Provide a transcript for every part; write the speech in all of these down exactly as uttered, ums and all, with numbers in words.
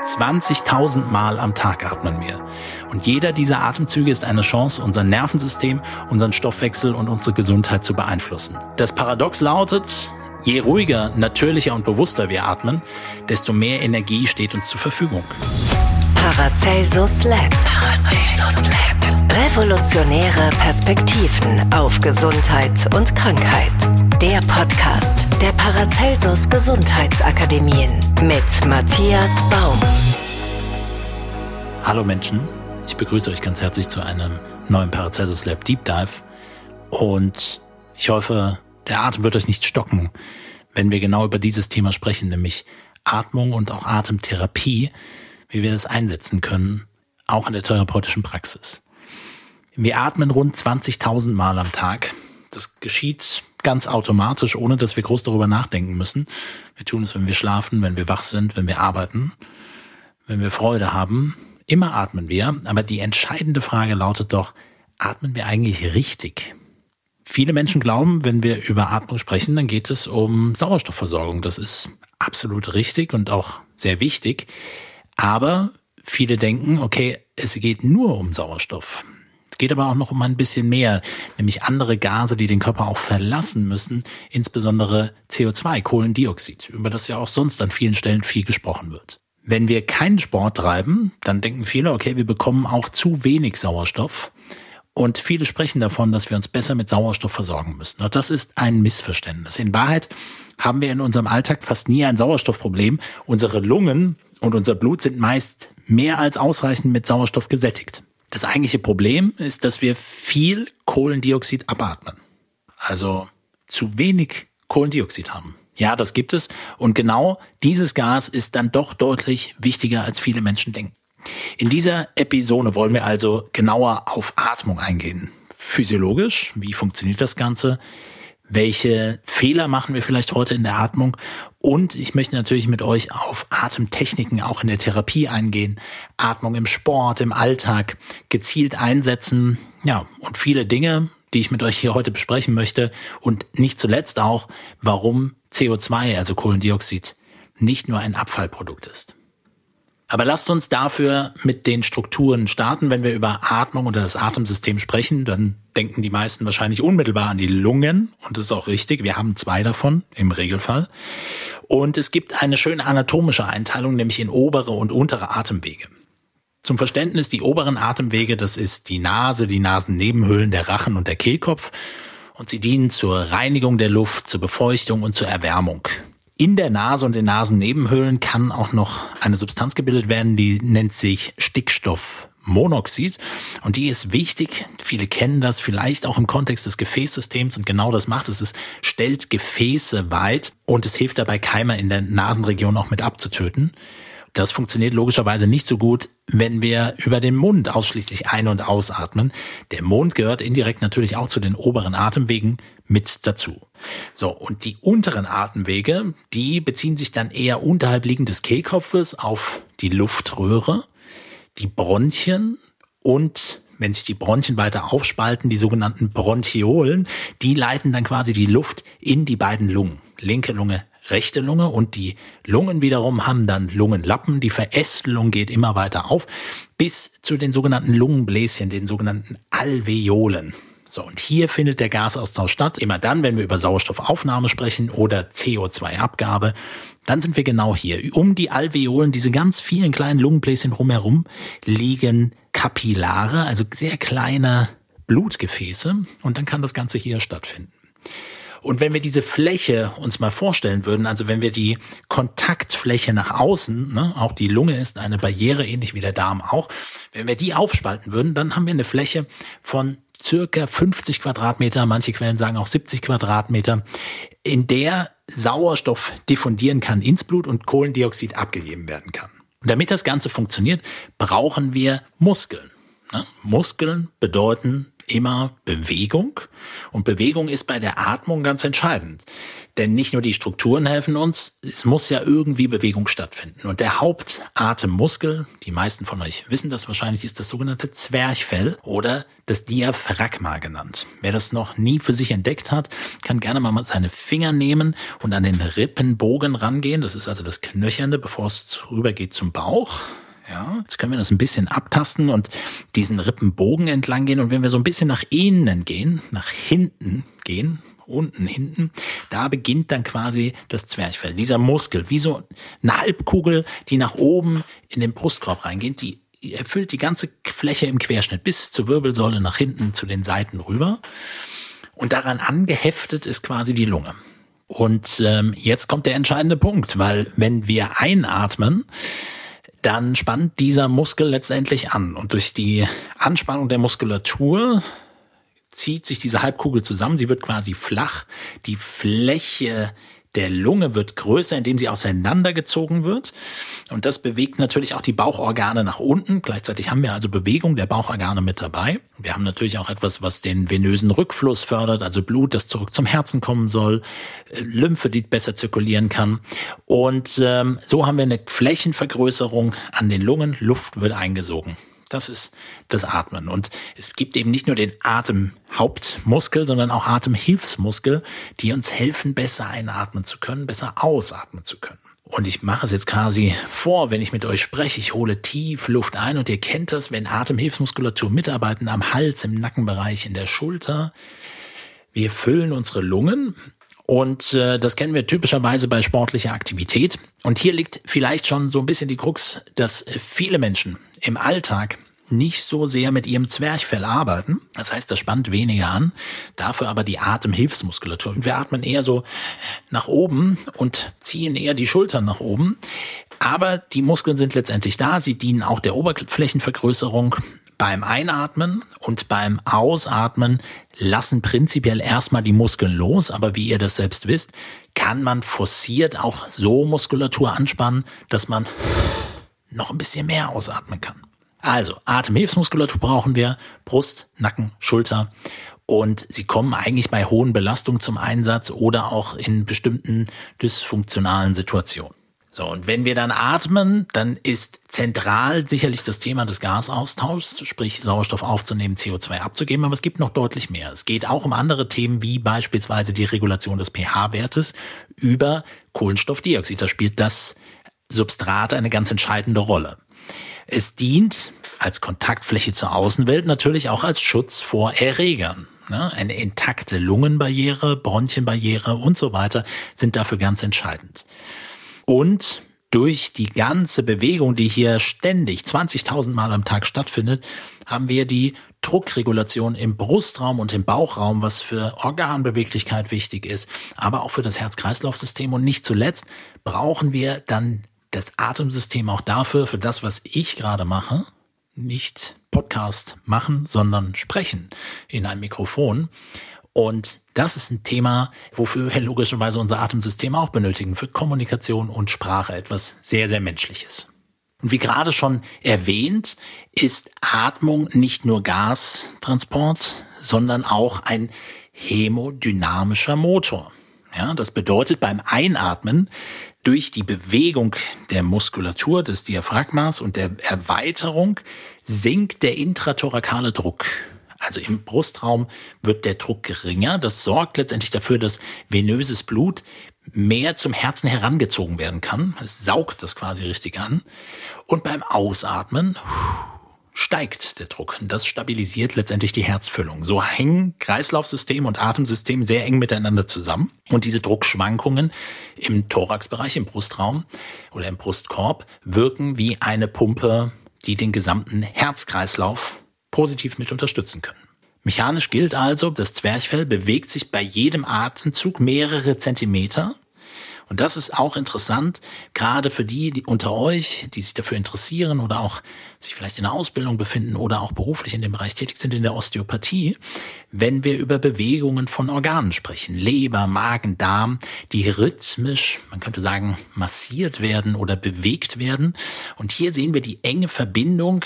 zwanzigtausend Mal am Tag atmen wir. Und jeder dieser Atemzüge ist eine Chance, unser Nervensystem, unseren Stoffwechsel und unsere Gesundheit zu beeinflussen. Das Paradox lautet, je ruhiger, natürlicher und bewusster wir atmen, desto mehr Energie steht uns zur Verfügung. Paracelsus Lab. Paracelsus Lab. Revolutionäre Perspektiven auf Gesundheit und Krankheit. Der Podcast der Paracelsus Gesundheitsakademien mit Matthias Baum. Hallo Menschen, ich begrüße euch ganz herzlich zu einem neuen Paracelsus Lab Deep Dive und ich hoffe, der Atem wird euch nicht stocken, wenn wir genau über dieses Thema sprechen, nämlich Atmung und auch Atemtherapie, wie wir das einsetzen können, auch in der therapeutischen Praxis. Wir atmen rund zwanzigtausend Mal am Tag. Das geschieht ganz automatisch, ohne dass wir groß darüber nachdenken müssen. Wir tun es, wenn wir schlafen, wenn wir wach sind, wenn wir arbeiten, wenn wir Freude haben. Immer atmen wir, aber die entscheidende Frage lautet doch, atmen wir eigentlich richtig? Viele Menschen glauben, wenn wir über Atmung sprechen, dann geht es um Sauerstoffversorgung. Das ist absolut richtig und auch sehr wichtig. Aber viele denken, okay, es geht nur um Sauerstoff. Es geht aber auch noch um ein bisschen mehr, nämlich andere Gase, die den Körper auch verlassen müssen, insbesondere C O zwei, Kohlendioxid, über das ja auch sonst an vielen Stellen viel gesprochen wird. Wenn wir keinen Sport treiben, dann denken viele, okay, wir bekommen auch zu wenig Sauerstoff. Und viele sprechen davon, dass wir uns besser mit Sauerstoff versorgen müssen. Und das ist ein Missverständnis. In Wahrheit haben wir in unserem Alltag fast nie ein Sauerstoffproblem. Unsere Lungen und unser Blut sind meist mehr als ausreichend mit Sauerstoff gesättigt. Das eigentliche Problem ist, dass wir viel Kohlendioxid abatmen. Also zu wenig Kohlendioxid haben. Ja, das gibt es. Und genau dieses Gas ist dann doch deutlich wichtiger, als viele Menschen denken. In dieser Episode wollen wir also genauer auf Atmung eingehen. Physiologisch, wie funktioniert das Ganze? Welche Fehler machen wir vielleicht heute in der Atmung? Und ich möchte natürlich mit euch auf Atemtechniken auch in der Therapie eingehen. Atmung im Sport, im Alltag, gezielt einsetzen. Ja, und viele Dinge, die ich mit euch hier heute besprechen möchte. Und nicht zuletzt auch, warum C O zwei, also Kohlendioxid, nicht nur ein Abfallprodukt ist. Aber lasst uns dafür mit den Strukturen starten. Wenn wir über Atmung oder das Atemsystem sprechen, dann denken die meisten wahrscheinlich unmittelbar an die Lungen. Und das ist auch richtig. Wir haben zwei davon im Regelfall. Und es gibt eine schöne anatomische Einteilung, nämlich in obere und untere Atemwege. Zum Verständnis, die oberen Atemwege, das ist die Nase, die Nasennebenhöhlen, der Rachen und der Kehlkopf. Und sie dienen zur Reinigung der Luft, zur Befeuchtung und zur Erwärmung. In der Nase und den Nasennebenhöhlen kann auch noch eine Substanz gebildet werden, die nennt sich Stickstoffmonoxid. Und die ist wichtig. Viele kennen das vielleicht auch im Kontext des Gefäßsystems. Und genau das macht es. Es stellt Gefäße weit und es hilft dabei, Keime in der Nasenregion auch mit abzutöten. Das funktioniert logischerweise nicht so gut, wenn wir über den Mund ausschließlich ein- und ausatmen. Der Mund gehört indirekt natürlich auch zu den oberen Atemwegen mit dazu. So, und die unteren Atemwege, die beziehen sich dann eher unterhalb liegend des Kehlkopfes auf die Luftröhre, die Bronchien und, wenn sich die Bronchien weiter aufspalten, die sogenannten Bronchiolen, die leiten dann quasi die Luft in die beiden Lungen, linke Lunge, rechte Lunge, und die Lungen wiederum haben dann Lungenlappen. Die Verästelung geht immer weiter auf bis zu den sogenannten Lungenbläschen, den sogenannten Alveolen. So, und hier findet der Gasaustausch statt. Immer dann, wenn wir über Sauerstoffaufnahme sprechen oder C O zwei Abgabe, dann sind wir genau hier. Um die Alveolen, diese ganz vielen kleinen Lungenbläschen rumherum, liegen Kapillare, also sehr kleine Blutgefäße, und dann kann das Ganze hier stattfinden. Und wenn wir diese Fläche uns mal vorstellen würden, also wenn wir die Kontaktfläche nach außen, ne, auch die Lunge ist eine Barriere, ähnlich wie der Darm auch, wenn wir die aufspalten würden, dann haben wir eine Fläche von circa fünfzig Quadratmeter, manche Quellen sagen auch siebzig Quadratmeter, in der Sauerstoff diffundieren kann ins Blut und Kohlendioxid abgegeben werden kann. Und damit das Ganze funktioniert, brauchen wir Muskeln. Ne? Muskeln bedeuten immer Bewegung, und Bewegung ist bei der Atmung ganz entscheidend. Denn nicht nur die Strukturen helfen uns, es muss ja irgendwie Bewegung stattfinden. Und der Hauptatemmuskel, die meisten von euch wissen das wahrscheinlich, ist das sogenannte Zwerchfell oder das Diaphragma genannt. Wer das noch nie für sich entdeckt hat, kann gerne mal seine Finger nehmen und an den Rippenbogen rangehen. Das ist also das Knöchernde, bevor es rübergeht zum Bauch. Ja, jetzt können wir das ein bisschen abtasten und diesen Rippenbogen entlang gehen. Und wenn wir so ein bisschen nach innen gehen, nach hinten gehen, unten, hinten, da beginnt dann quasi das Zwerchfell. Dieser Muskel, wie so eine Halbkugel, die nach oben in den Brustkorb reingeht, die erfüllt die ganze Fläche im Querschnitt bis zur Wirbelsäule nach hinten zu den Seiten rüber. Und daran angeheftet ist quasi die Lunge. Und ähm, jetzt kommt der entscheidende Punkt, weil wenn wir einatmen, dann spannt dieser Muskel letztendlich an. Und durch die Anspannung der Muskulatur zieht sich diese Halbkugel zusammen. Sie wird quasi flach. Die Fläche der Lunge wird größer, indem sie auseinandergezogen wird. Und das bewegt natürlich auch die Bauchorgane nach unten. Gleichzeitig haben wir also Bewegung der Bauchorgane mit dabei. Wir haben natürlich auch etwas, was den venösen Rückfluss fördert, also Blut, das zurück zum Herzen kommen soll, Lymphe, die besser zirkulieren kann. Und ähm, so haben wir eine Flächenvergrößerung an den Lungen. Luft wird eingesogen. Das ist das Atmen. Und es gibt eben nicht nur den Atemhauptmuskel, sondern auch Atemhilfsmuskel, die uns helfen, besser einatmen zu können, besser ausatmen zu können. Und ich mache es jetzt quasi vor, wenn ich mit euch spreche. Ich hole tief Luft ein und ihr kennt das, wenn Atemhilfsmuskulatur mitarbeiten am Hals, im Nackenbereich, in der Schulter. Wir füllen unsere Lungen. Und äh, das kennen wir typischerweise bei sportlicher Aktivität. Und hier liegt vielleicht schon so ein bisschen die Krux, dass viele Menschen im Alltag nicht so sehr mit ihrem Zwerchfell arbeiten. Das heißt, das spannt weniger an, dafür aber die Atemhilfsmuskulatur. Und wir atmen eher so nach oben und ziehen eher die Schultern nach oben. Aber die Muskeln sind letztendlich da. Sie dienen auch der Oberflächenvergrößerung. Beim Einatmen und beim Ausatmen lassen prinzipiell erstmal die Muskeln los, aber wie ihr das selbst wisst, kann man forciert auch so Muskulatur anspannen, dass man noch ein bisschen mehr ausatmen kann. Also Atemhilfsmuskulatur brauchen wir, Brust, Nacken, Schulter und sie kommen eigentlich bei hohen Belastungen zum Einsatz oder auch in bestimmten dysfunktionalen Situationen. So, und wenn wir dann atmen, dann ist zentral sicherlich das Thema des Gasaustauschs, sprich Sauerstoff aufzunehmen, C O zwei abzugeben, aber es gibt noch deutlich mehr. Es geht auch um andere Themen, wie beispielsweise die Regulation des pH-Wertes über Kohlenstoffdioxid. Da spielt das Substrat eine ganz entscheidende Rolle. Es dient als Kontaktfläche zur Außenwelt natürlich auch als Schutz vor Erregern. Eine intakte Lungenbarriere, Bronchienbarriere und so weiter sind dafür ganz entscheidend. Und durch die ganze Bewegung, die hier ständig zwanzigtausend Mal am Tag stattfindet, haben wir die Druckregulation im Brustraum und im Bauchraum, was für Organbeweglichkeit wichtig ist, aber auch für das Herz-Kreislauf-System. Und nicht zuletzt brauchen wir dann das Atemsystem auch dafür, für das, was ich gerade mache, nicht Podcast machen, sondern sprechen in einem Mikrofon. Und das ist ein Thema, wofür wir logischerweise unser Atemsystem auch benötigen, für Kommunikation und Sprache, etwas sehr, sehr Menschliches. Und wie gerade schon erwähnt, ist Atmung nicht nur Gastransport, sondern auch ein hämodynamischer Motor. Ja, das bedeutet beim Einatmen durch die Bewegung der Muskulatur des Diaphragmas und der Erweiterung sinkt der intrathorakale Druck. Also im Brustraum wird der Druck geringer. Das sorgt letztendlich dafür, dass venöses Blut mehr zum Herzen herangezogen werden kann. Es saugt das quasi richtig an. Und beim Ausatmen steigt der Druck. Das stabilisiert letztendlich die Herzfüllung. So hängen Kreislaufsystem und Atemsystem sehr eng miteinander zusammen. Und diese Druckschwankungen im Thoraxbereich, im Brustraum oder im Brustkorb wirken wie eine Pumpe, die den gesamten Herzkreislauf positiv mit unterstützen können. Mechanisch gilt also, das Zwerchfell bewegt sich bei jedem Atemzug mehrere Zentimeter. Und das ist auch interessant, gerade für die, die unter euch, die sich dafür interessieren oder auch sich vielleicht in der Ausbildung befinden oder auch beruflich in dem Bereich tätig sind, in der Osteopathie, wenn wir über Bewegungen von Organen sprechen, Leber, Magen, Darm, die rhythmisch, man könnte sagen, massiert werden oder bewegt werden. Und hier sehen wir die enge Verbindung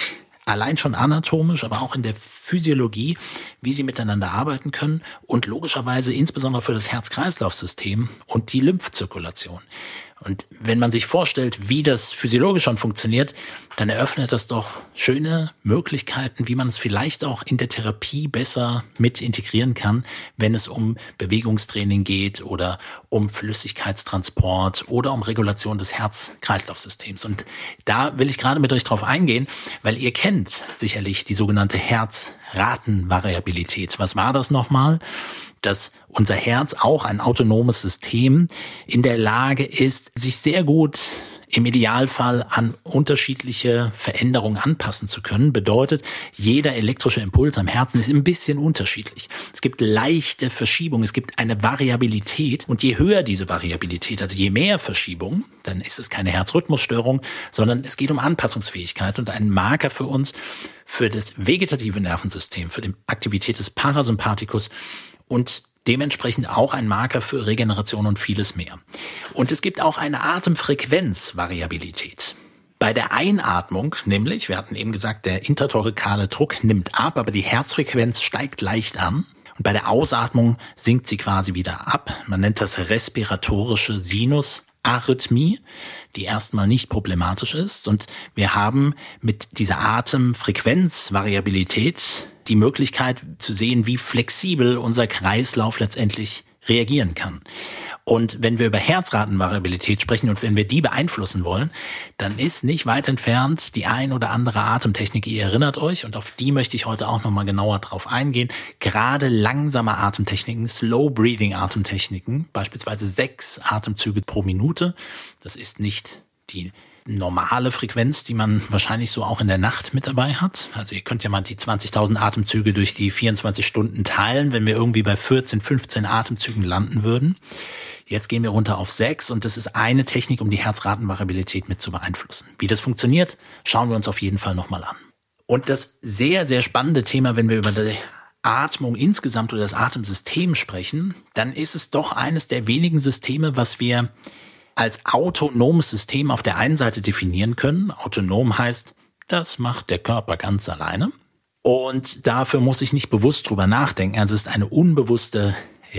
allein schon anatomisch, aber auch in der Physiologie, wie sie miteinander arbeiten können und logischerweise insbesondere für das Herz-Kreislauf-System und die Lymphzirkulation. Und wenn man sich vorstellt, wie das physiologisch schon funktioniert, dann eröffnet das doch schöne Möglichkeiten, wie man es vielleicht auch in der Therapie besser mit integrieren kann, wenn es um Bewegungstraining geht oder um Flüssigkeitstransport oder um Regulation des Herz-Kreislauf-Systems. Und da will ich gerade mit euch drauf eingehen, weil ihr kennt sicherlich die sogenannte Herzratenvariabilität. Was war das nochmal? Dass unser Herz, auch ein autonomes System, in der Lage ist, sich sehr gut im Idealfall an unterschiedliche Veränderungen anpassen zu können. Bedeutet, jeder elektrische Impuls am Herzen ist ein bisschen unterschiedlich. Es gibt leichte Verschiebungen, es gibt eine Variabilität. Und je höher diese Variabilität, also je mehr Verschiebung, dann ist es keine Herzrhythmusstörung, sondern es geht um Anpassungsfähigkeit und ein Marker für uns, für das vegetative Nervensystem, für die Aktivität des Parasympathikus und dementsprechend auch ein Marker für Regeneration und vieles mehr. Und es gibt auch eine Atemfrequenzvariabilität. Bei der Einatmung nämlich, wir hatten eben gesagt, der intertorikale Druck nimmt ab, aber die Herzfrequenz steigt leicht an. Und bei der Ausatmung sinkt sie quasi wieder ab. Man nennt das respiratorische Sinusarrhythmie, die erstmal nicht problematisch ist. Und wir haben mit dieser Atemfrequenzvariabilität die Möglichkeit zu sehen, wie flexibel unser Kreislauf letztendlich reagieren kann. Und wenn wir über Herzratenvariabilität sprechen und wenn wir die beeinflussen wollen, dann ist nicht weit entfernt die ein oder andere Atemtechnik, ihr erinnert euch, und auf die möchte ich heute auch nochmal genauer drauf eingehen. Gerade langsame Atemtechniken, Slow-Breathing-Atemtechniken, beispielsweise sechs Atemzüge pro Minute. Das ist nicht die normale Frequenz, die man wahrscheinlich so auch in der Nacht mit dabei hat. Also ihr könnt ja mal die zwanzigtausend Atemzüge durch die vierundzwanzig Stunden teilen, wenn wir irgendwie bei vierzehn, fünfzehn Atemzügen landen würden. Jetzt gehen wir runter auf sechs und das ist eine Technik, um die Herzratenvariabilität mit zu beeinflussen. Wie das funktioniert, schauen wir uns auf jeden Fall nochmal an. Und das sehr, sehr spannende Thema, wenn wir über die Atmung insgesamt oder das Atemsystem sprechen, dann ist es doch eines der wenigen Systeme, was wir als autonomes System auf der einen Seite definieren können. Autonom heißt, das macht der Körper ganz alleine. Und dafür muss ich nicht bewusst drüber nachdenken. Also es ist eine unbewusste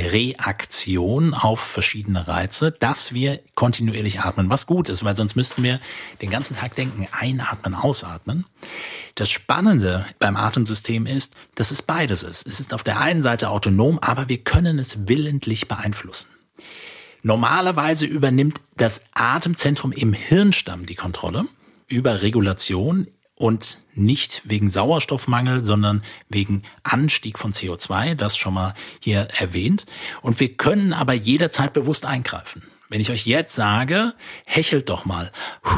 Reaktion auf verschiedene Reize, dass wir kontinuierlich atmen, was gut ist, weil sonst müssten wir den ganzen Tag denken, einatmen, ausatmen. Das Spannende beim Atemsystem ist, dass es beides ist. Es ist auf der einen Seite autonom, aber wir können es willentlich beeinflussen. Normalerweise übernimmt das Atemzentrum im Hirnstamm die Kontrolle über Regulation und nicht wegen Sauerstoffmangel, sondern wegen Anstieg von C O zwei, das schon mal hier erwähnt. Und wir können aber jederzeit bewusst eingreifen. Wenn ich euch jetzt sage, hechelt doch mal,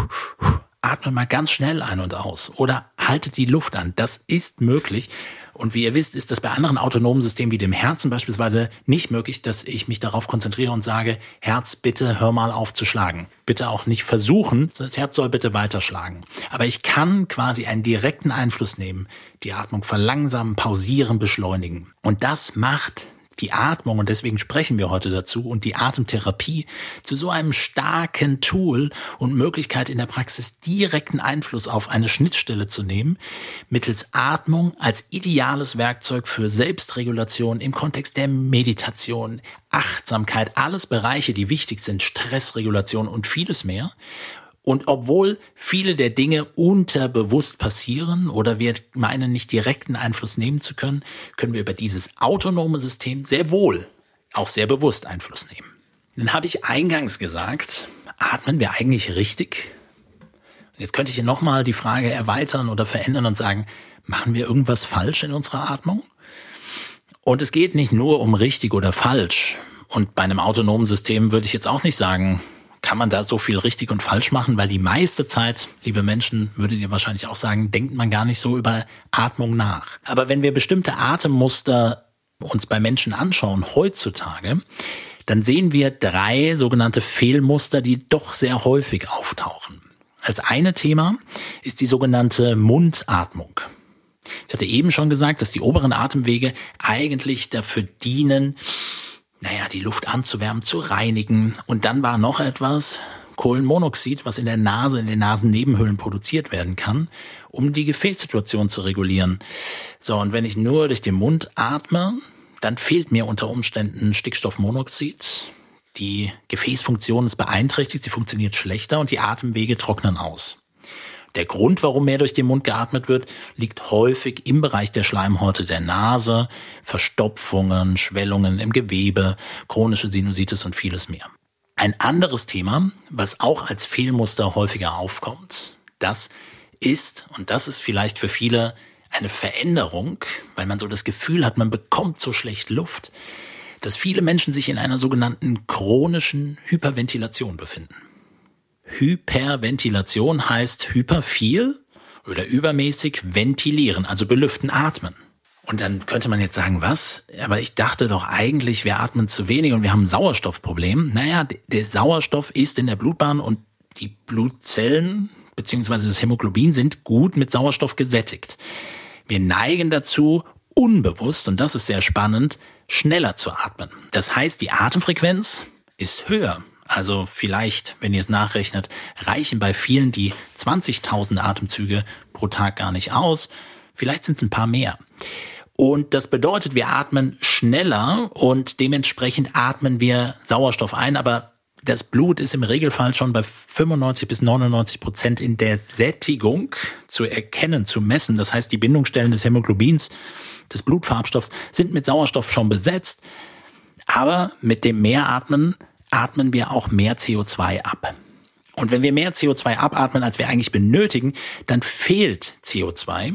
atmet mal ganz schnell ein und aus oder haltet die Luft an, das ist möglich. Und wie ihr wisst, ist das bei anderen autonomen Systemen wie dem Herzen beispielsweise nicht möglich, dass ich mich darauf konzentriere und sage, Herz, bitte hör mal auf zu schlagen. Bitte auch nicht versuchen, das Herz soll bitte weiterschlagen. Aber ich kann quasi einen direkten Einfluss nehmen, die Atmung verlangsamen, pausieren, beschleunigen. Und das macht die Atmung, und deswegen sprechen wir heute dazu, und die Atemtherapie zu so einem starken Tool und Möglichkeit in der Praxis direkten Einfluss auf eine Schnittstelle zu nehmen, mittels Atmung als ideales Werkzeug für Selbstregulation im Kontext der Meditation, Achtsamkeit, alles Bereiche, die wichtig sind, Stressregulation und vieles mehr. Und obwohl viele der Dinge unterbewusst passieren oder wir meinen, nicht direkten Einfluss nehmen zu können, können wir über dieses autonome System sehr wohl auch sehr bewusst Einfluss nehmen. Dann habe ich eingangs gesagt, atmen wir eigentlich richtig? Jetzt könnte ich hier nochmal die Frage erweitern oder verändern und sagen, machen wir irgendwas falsch in unserer Atmung? Und es geht nicht nur um richtig oder falsch. Und bei einem autonomen System würde ich jetzt auch nicht sagen, kann man da so viel richtig und falsch machen, weil die meiste Zeit, liebe Menschen, würdet ihr wahrscheinlich auch sagen, denkt man gar nicht so über Atmung nach. Aber wenn wir bestimmte Atemmuster uns bei Menschen anschauen, heutzutage, dann sehen wir drei sogenannte Fehlmuster, die doch sehr häufig auftauchen. Das eine Thema ist die sogenannte Mundatmung. Ich hatte eben schon gesagt, dass die oberen Atemwege eigentlich dafür dienen, naja, die Luft anzuwärmen, zu reinigen. Und dann war noch etwas, Kohlenmonoxid, was in der Nase, in den Nasennebenhöhlen produziert werden kann, um die Gefäßsituation zu regulieren. So, und wenn ich nur durch den Mund atme, dann fehlt mir unter Umständen Stickstoffmonoxid. Die Gefäßfunktion ist beeinträchtigt, sie funktioniert schlechter und die Atemwege trocknen aus. Der Grund, warum mehr durch den Mund geatmet wird, liegt häufig im Bereich der Schleimhäute der Nase, Verstopfungen, Schwellungen im Gewebe, chronische Sinusitis und vieles mehr. Ein anderes Thema, was auch als Fehlmuster häufiger aufkommt, das ist, und das ist vielleicht für viele eine Veränderung, weil man so das Gefühl hat, man bekommt so schlecht Luft, dass viele Menschen sich in einer sogenannten chronischen Hyperventilation befinden. Hyperventilation heißt hyper viel oder übermäßig ventilieren, also belüften, atmen. Und dann könnte man jetzt sagen, was? Aber ich dachte doch eigentlich, wir atmen zu wenig und wir haben ein Sauerstoffproblem. Naja, der Sauerstoff ist in der Blutbahn und die Blutzellen bzw. das Hämoglobin sind gut mit Sauerstoff gesättigt. Wir neigen dazu, unbewusst, und das ist sehr spannend, schneller zu atmen. Das heißt, die Atemfrequenz ist höher. Also vielleicht, wenn ihr es nachrechnet, reichen bei vielen die zwanzigtausend Atemzüge pro Tag gar nicht aus. Vielleicht sind es ein paar mehr. Und das bedeutet, wir atmen schneller und dementsprechend atmen wir Sauerstoff ein. Aber das Blut ist im Regelfall schon bei fünfundneunzig bis neunundneunzig Prozent in der Sättigung zu erkennen, zu messen. Das heißt, die Bindungsstellen des Hämoglobins, des Blutfarbstoffs, sind mit Sauerstoff schon besetzt. Aber mit dem Mehratmen atmen wir auch mehr C O zwei ab. Und wenn wir mehr C O zwei abatmen, als wir eigentlich benötigen, dann fehlt C O zwei.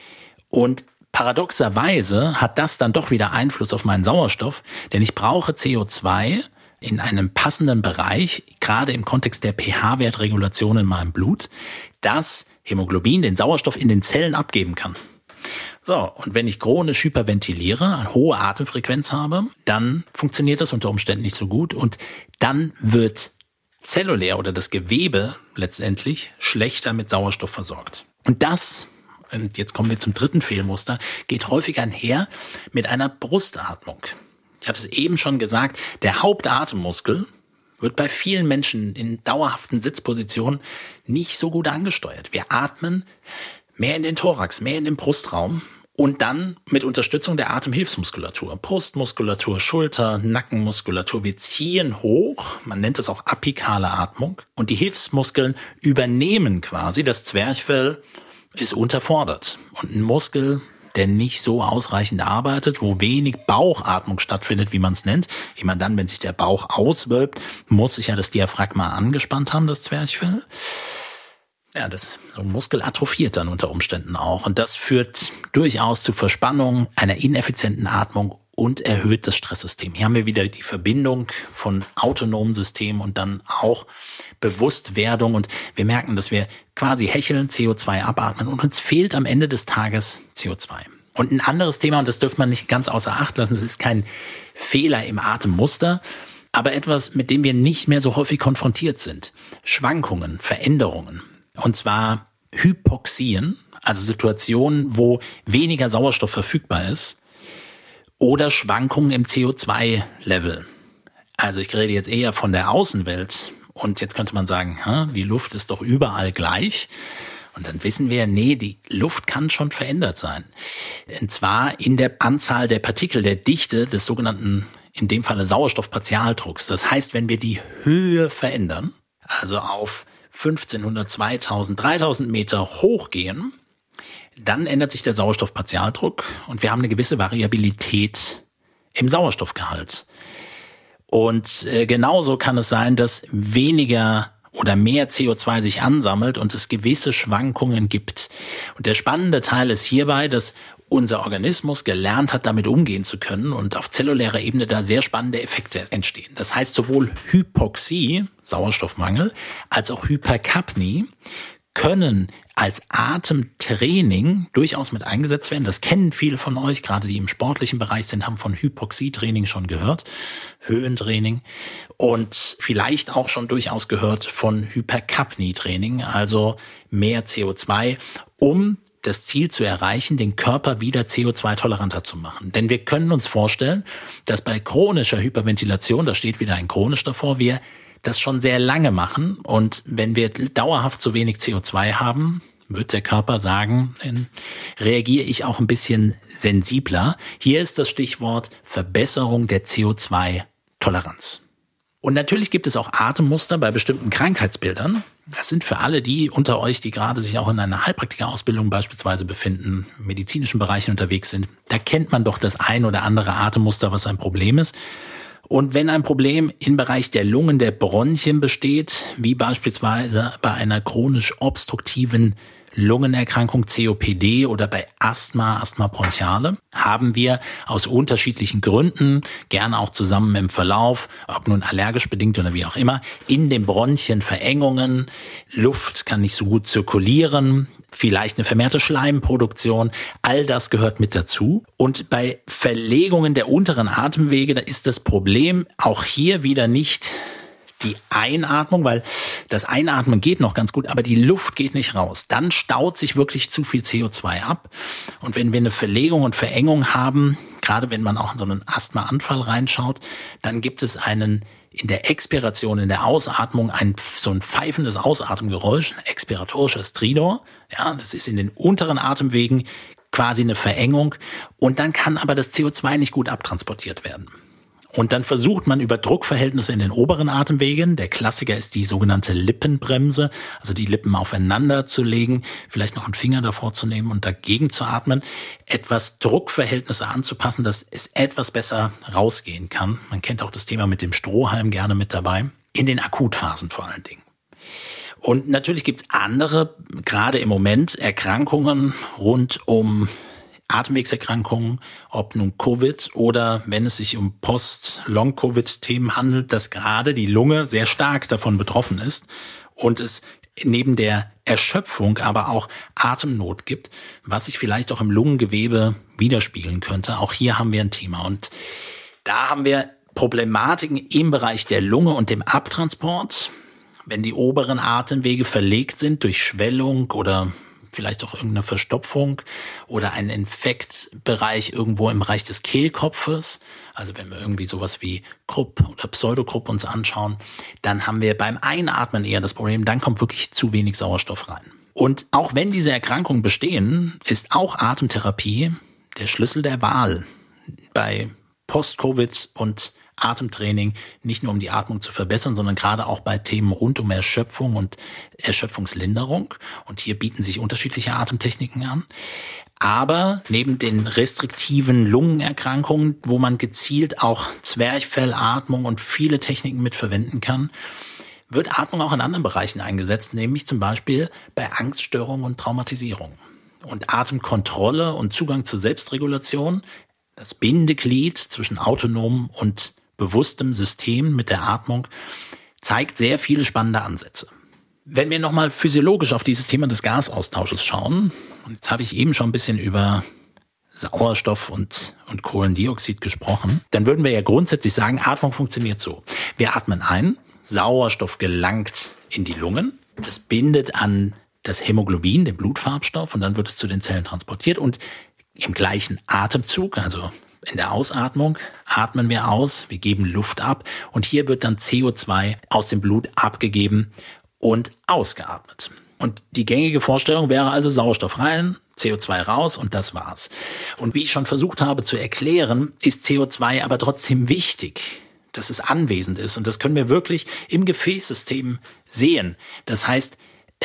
Und paradoxerweise hat das dann doch wieder Einfluss auf meinen Sauerstoff, denn ich brauche C O zwei in einem passenden Bereich, gerade im Kontext der pH-Wertregulation in meinem Blut, dass Hämoglobin den Sauerstoff in den Zellen abgeben kann. So, und wenn ich chronisch hyperventiliere, eine hohe Atemfrequenz habe, dann funktioniert das unter Umständen nicht so gut und dann wird zellulär oder das Gewebe letztendlich schlechter mit Sauerstoff versorgt. Und das, und jetzt kommen wir zum dritten Fehlmuster, geht häufig einher mit einer Brustatmung. Ich hatte es eben schon gesagt, der Hauptatemmuskel wird bei vielen Menschen in dauerhaften Sitzpositionen nicht so gut angesteuert. Wir atmen mehr in den Thorax, mehr in den Brustraum und dann mit Unterstützung der Atemhilfsmuskulatur, Brustmuskulatur, Schulter, Nackenmuskulatur. Wir ziehen hoch, man nennt es auch apikale Atmung und die Hilfsmuskeln übernehmen quasi, das Zwerchfell ist unterfordert und ein Muskel, der nicht so ausreichend arbeitet, wo wenig Bauchatmung stattfindet, wie man es nennt. Immer dann, wenn sich der Bauch auswölbt, muss sich ja das Diaphragma angespannt haben, das Zwerchfell. Ja, das so ein Muskel atrophiert dann unter Umständen auch. Und das führt durchaus zu Verspannung, einer ineffizienten Atmung und erhöht das Stresssystem. Hier haben wir wieder die Verbindung von autonomen Systemen und dann auch Bewusstwerdung. Und wir merken, dass wir quasi hecheln, C O zwei abatmen und uns fehlt am Ende des Tages C O zwei. Und ein anderes Thema, und das dürfen wir nicht ganz außer Acht lassen, es ist kein Fehler im Atemmuster, aber etwas, mit dem wir nicht mehr so häufig konfrontiert sind. Schwankungen, Veränderungen. Und zwar Hypoxien, also Situationen, wo weniger Sauerstoff verfügbar ist, oder Schwankungen im C O zwei Level. Also ich rede jetzt eher von der Außenwelt. Und jetzt könnte man sagen, die Luft ist doch überall gleich. Und dann wissen wir, nee, die Luft kann schon verändert sein. Und zwar in der Anzahl der Partikel, der Dichte des sogenannten, in dem Falle Sauerstoffpartialdrucks. Das heißt, wenn wir die Höhe verändern, also auf fünfzehnhundert, zweitausend, dreitausend Meter hochgehen, dann ändert sich der Sauerstoffpartialdruck und wir haben eine gewisse Variabilität im Sauerstoffgehalt. Und äh, genauso kann es sein, dass weniger oder mehr C O zwei sich ansammelt und es gewisse Schwankungen gibt. Und der spannende Teil ist hierbei, dass unser Organismus gelernt hat, damit umgehen zu können und auf zellulärer Ebene da sehr spannende Effekte entstehen. Das heißt, sowohl Hypoxie, Sauerstoffmangel, als auch Hyperkapnie können als Atemtraining durchaus mit eingesetzt werden. Das kennen viele von euch, gerade die im sportlichen Bereich sind, haben von Hypoxietraining schon gehört, Höhentraining und vielleicht auch schon durchaus gehört von Hyperkapnietraining, also mehr C O zwei, um das Ziel zu erreichen, den Körper wieder C O zwei toleranter zu machen. Denn wir können uns vorstellen, dass bei chronischer Hyperventilation, da steht wieder ein chronisch davor, wir das schon sehr lange machen. Und wenn wir dauerhaft zu wenig C O zwei haben, wird der Körper sagen, dann reagiere ich auch ein bisschen sensibler. Hier ist das Stichwort Verbesserung der C O zwei Toleranz. Und natürlich gibt es auch Atemmuster bei bestimmten Krankheitsbildern. Das sind für alle die unter euch, die gerade sich auch in einer Heilpraktikerausbildung beispielsweise befinden, im medizinischen Bereichen unterwegs sind. Da kennt man doch das ein oder andere Atemmuster, was ein Problem ist. Und wenn ein Problem im Bereich der Lungen, der Bronchien besteht, wie beispielsweise bei einer chronisch obstruktiven Lungenerkrankung C O P D oder bei Asthma, Asthma bronchiale, haben wir aus unterschiedlichen Gründen, gerne auch zusammen im Verlauf, ob nun allergisch bedingt oder wie auch immer, in den Bronchien Verengungen, Luft kann nicht so gut zirkulieren, vielleicht eine vermehrte Schleimproduktion, all das gehört mit dazu. Und bei Verlegungen der unteren Atemwege, da ist das Problem auch hier wieder nicht die Einatmung, weil das Einatmen geht noch ganz gut, aber die Luft geht nicht raus. Dann staut sich wirklich zu viel C O zwei ab. Und wenn wir eine Verlegung und Verengung haben, gerade wenn man auch in so einen Asthmaanfall reinschaut, dann gibt es einen in der Expiration, in der Ausatmung ein so ein pfeifendes Ausatemgeräusch, ein expiratorischer Stridor. Ja, das ist in den unteren Atemwegen quasi eine Verengung. Und dann kann aber das C O zwei nicht gut abtransportiert werden. Und dann versucht man über Druckverhältnisse in den oberen Atemwegen, der Klassiker ist die sogenannte Lippenbremse, also die Lippen aufeinander zu legen, vielleicht noch einen Finger davor zu nehmen und dagegen zu atmen, etwas Druckverhältnisse anzupassen, dass es etwas besser rausgehen kann. Man kennt auch das Thema mit dem Strohhalm gerne mit dabei, in den Akutphasen vor allen Dingen. Und natürlich gibt's andere, gerade im Moment, Erkrankungen rund um Atemwegserkrankungen, ob nun Covid oder wenn es sich um Post-Long-Covid-Themen handelt, dass gerade die Lunge sehr stark davon betroffen ist und es neben der Erschöpfung aber auch Atemnot gibt, was sich vielleicht auch im Lungengewebe widerspiegeln könnte. Auch hier haben wir ein Thema und da haben wir Problematiken im Bereich der Lunge und dem Abtransport, wenn die oberen Atemwege verlegt sind durch Schwellung oder vielleicht auch irgendeine Verstopfung oder ein Infektbereich irgendwo im Bereich des Kehlkopfes. Also wenn wir irgendwie sowas wie Krupp oder Pseudokrupp uns anschauen, dann haben wir beim Einatmen eher das Problem, dann kommt wirklich zu wenig Sauerstoff rein. Und auch wenn diese Erkrankungen bestehen, ist auch Atemtherapie der Schlüssel der Wahl bei Post-Covid und Atemtraining, nicht nur um die Atmung zu verbessern, sondern gerade auch bei Themen rund um Erschöpfung und Erschöpfungslinderung. Und hier bieten sich unterschiedliche Atemtechniken an. Aber neben den restriktiven Lungenerkrankungen, wo man gezielt auch Zwerchfellatmung und viele Techniken mit verwenden kann, wird Atmung auch in anderen Bereichen eingesetzt, nämlich zum Beispiel bei Angststörungen und Traumatisierung. Und Atemkontrolle und Zugang zur Selbstregulation, das Bindeglied zwischen autonomem und bewusstem System mit der Atmung, zeigt sehr viele spannende Ansätze. Wenn wir nochmal physiologisch auf dieses Thema des Gasaustausches schauen, und jetzt habe ich eben schon ein bisschen über Sauerstoff und, und Kohlendioxid gesprochen, dann würden wir ja grundsätzlich sagen, Atmung funktioniert so. Wir atmen ein, Sauerstoff gelangt in die Lungen, es bindet an das Hämoglobin, den Blutfarbstoff, und dann wird es zu den Zellen transportiert und im gleichen Atemzug, also in der Ausatmung, atmen wir aus, wir geben Luft ab und hier wird dann C O zwei aus dem Blut abgegeben und ausgeatmet. Und die gängige Vorstellung wäre also Sauerstoff rein, C O zwei raus und das war's. Und wie ich schon versucht habe zu erklären, ist C O zwei aber trotzdem wichtig, dass es anwesend ist und das können wir wirklich im Gefäßsystem sehen. Das heißt,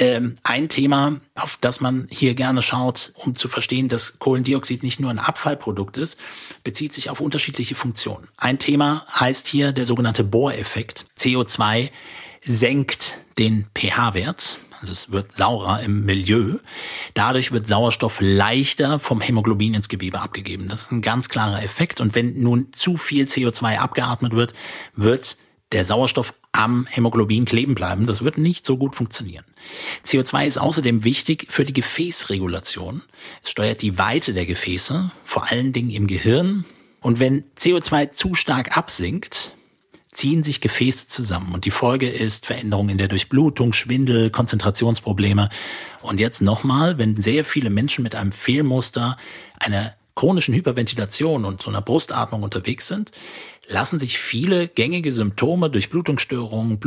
ein Thema, auf das man hier gerne schaut, um zu verstehen, dass Kohlendioxid nicht nur ein Abfallprodukt ist, bezieht sich auf unterschiedliche Funktionen. Ein Thema heißt hier der sogenannte Bohr-Effekt. C O zwei senkt den pH-Wert, also es wird saurer im Milieu. Dadurch wird Sauerstoff leichter vom Hämoglobin ins Gewebe abgegeben. Das ist ein ganz klarer Effekt. Und wenn nun zu viel C O zwei abgeatmet wird, wird der Sauerstoff am Hämoglobin kleben bleiben. Das wird nicht so gut funktionieren. C O zwei ist außerdem wichtig für die Gefäßregulation. Es steuert die Weite der Gefäße, vor allen Dingen im Gehirn. Und wenn C O zwei zu stark absinkt, ziehen sich Gefäße zusammen. Und die Folge ist Veränderungen in der Durchblutung, Schwindel, Konzentrationsprobleme. Und jetzt nochmal, wenn sehr viele Menschen mit einem Fehlmuster, einer chronischen Hyperventilation und so einer Brustatmung unterwegs sind, lassen sich viele gängige Symptome, Durchblutungsstörungen,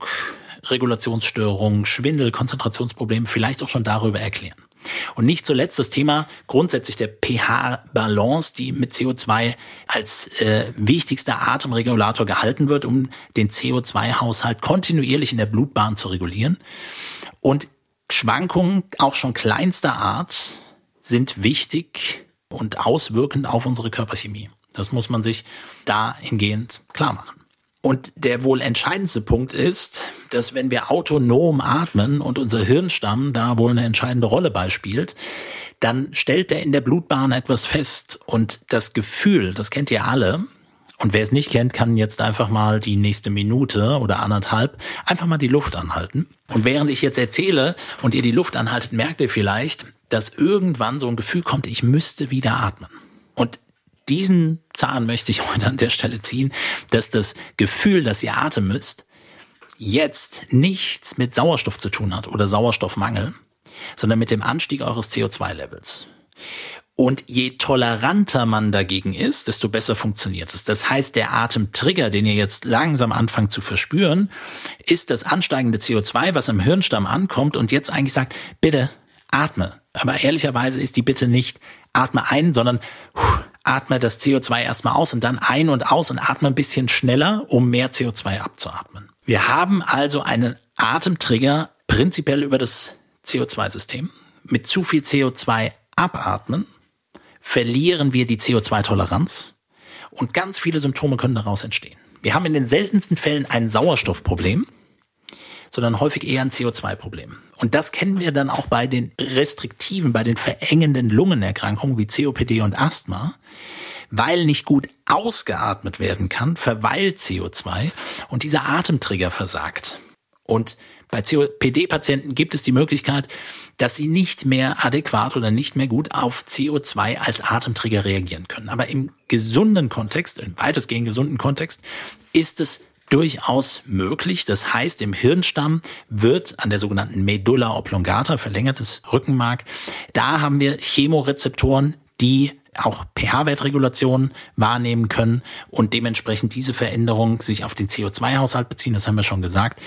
Blutdruckregulationsstörungen, Schwindel, Konzentrationsprobleme vielleicht auch schon darüber erklären. Und nicht zuletzt das Thema grundsätzlich der pH-Balance, die mit C O zwei als äh, wichtigster Atemregulator gehalten wird, um den C O zwei Haushalt kontinuierlich in der Blutbahn zu regulieren. Und Schwankungen, auch schon kleinster Art, sind wichtig und auswirkend auf unsere Körperchemie. Das muss man sich dahingehend klar machen. Und der wohl entscheidendste Punkt ist, dass wenn wir autonom atmen und unser Hirnstamm da wohl eine entscheidende Rolle beispielt, dann stellt er in der Blutbahn etwas fest. Und das Gefühl, das kennt ihr alle. Und wer es nicht kennt, kann jetzt einfach mal die nächste Minute oder anderthalb einfach mal die Luft anhalten. Und während ich jetzt erzähle und ihr die Luft anhaltet, merkt ihr vielleicht, dass irgendwann so ein Gefühl kommt, ich müsste wieder atmen. Und diesen Zahn möchte ich heute an der Stelle ziehen, dass das Gefühl, dass ihr atmen müsst, jetzt nichts mit Sauerstoff zu tun hat oder Sauerstoffmangel, sondern mit dem Anstieg eures C O zwei Levels. Und je toleranter man dagegen ist, desto besser funktioniert es. Das heißt, der Atemtrigger, den ihr jetzt langsam anfangt zu verspüren, ist das ansteigende C O zwei, was im Hirnstamm ankommt und jetzt eigentlich sagt, bitte atme. Aber ehrlicherweise ist die Bitte nicht atme ein, sondern atme das C O zwei erstmal aus und dann ein und aus und atme ein bisschen schneller, um mehr C O zwei abzuatmen. Wir haben also einen Atemtrigger prinzipiell über das C O zwei System. Mit zu viel C O zwei abatmen verlieren wir die C O zwei Toleranz und ganz viele Symptome können daraus entstehen. Wir haben in den seltensten Fällen ein Sauerstoffproblem, sondern häufig eher ein C O zwei Problem. Und das kennen wir dann auch bei den restriktiven, bei den verengenden Lungenerkrankungen wie C O P D und Asthma. Weil nicht gut ausgeatmet werden kann, verweilt C O zwei und dieser Atemtrigger versagt. Und bei C O P D-Patienten gibt es die Möglichkeit, dass sie nicht mehr adäquat oder nicht mehr gut auf C O zwei als Atemtrigger reagieren können. Aber im gesunden Kontext, im weitestgehend gesunden Kontext, ist es durchaus möglich. Das heißt, im Hirnstamm wird an der sogenannten Medulla oblongata, verlängertes Rückenmark, da haben wir Chemorezeptoren, die auch pH-Wertregulation wahrnehmen können und dementsprechend diese Veränderung sich auf den C O zwei Haushalt beziehen, das haben wir schon gesagt.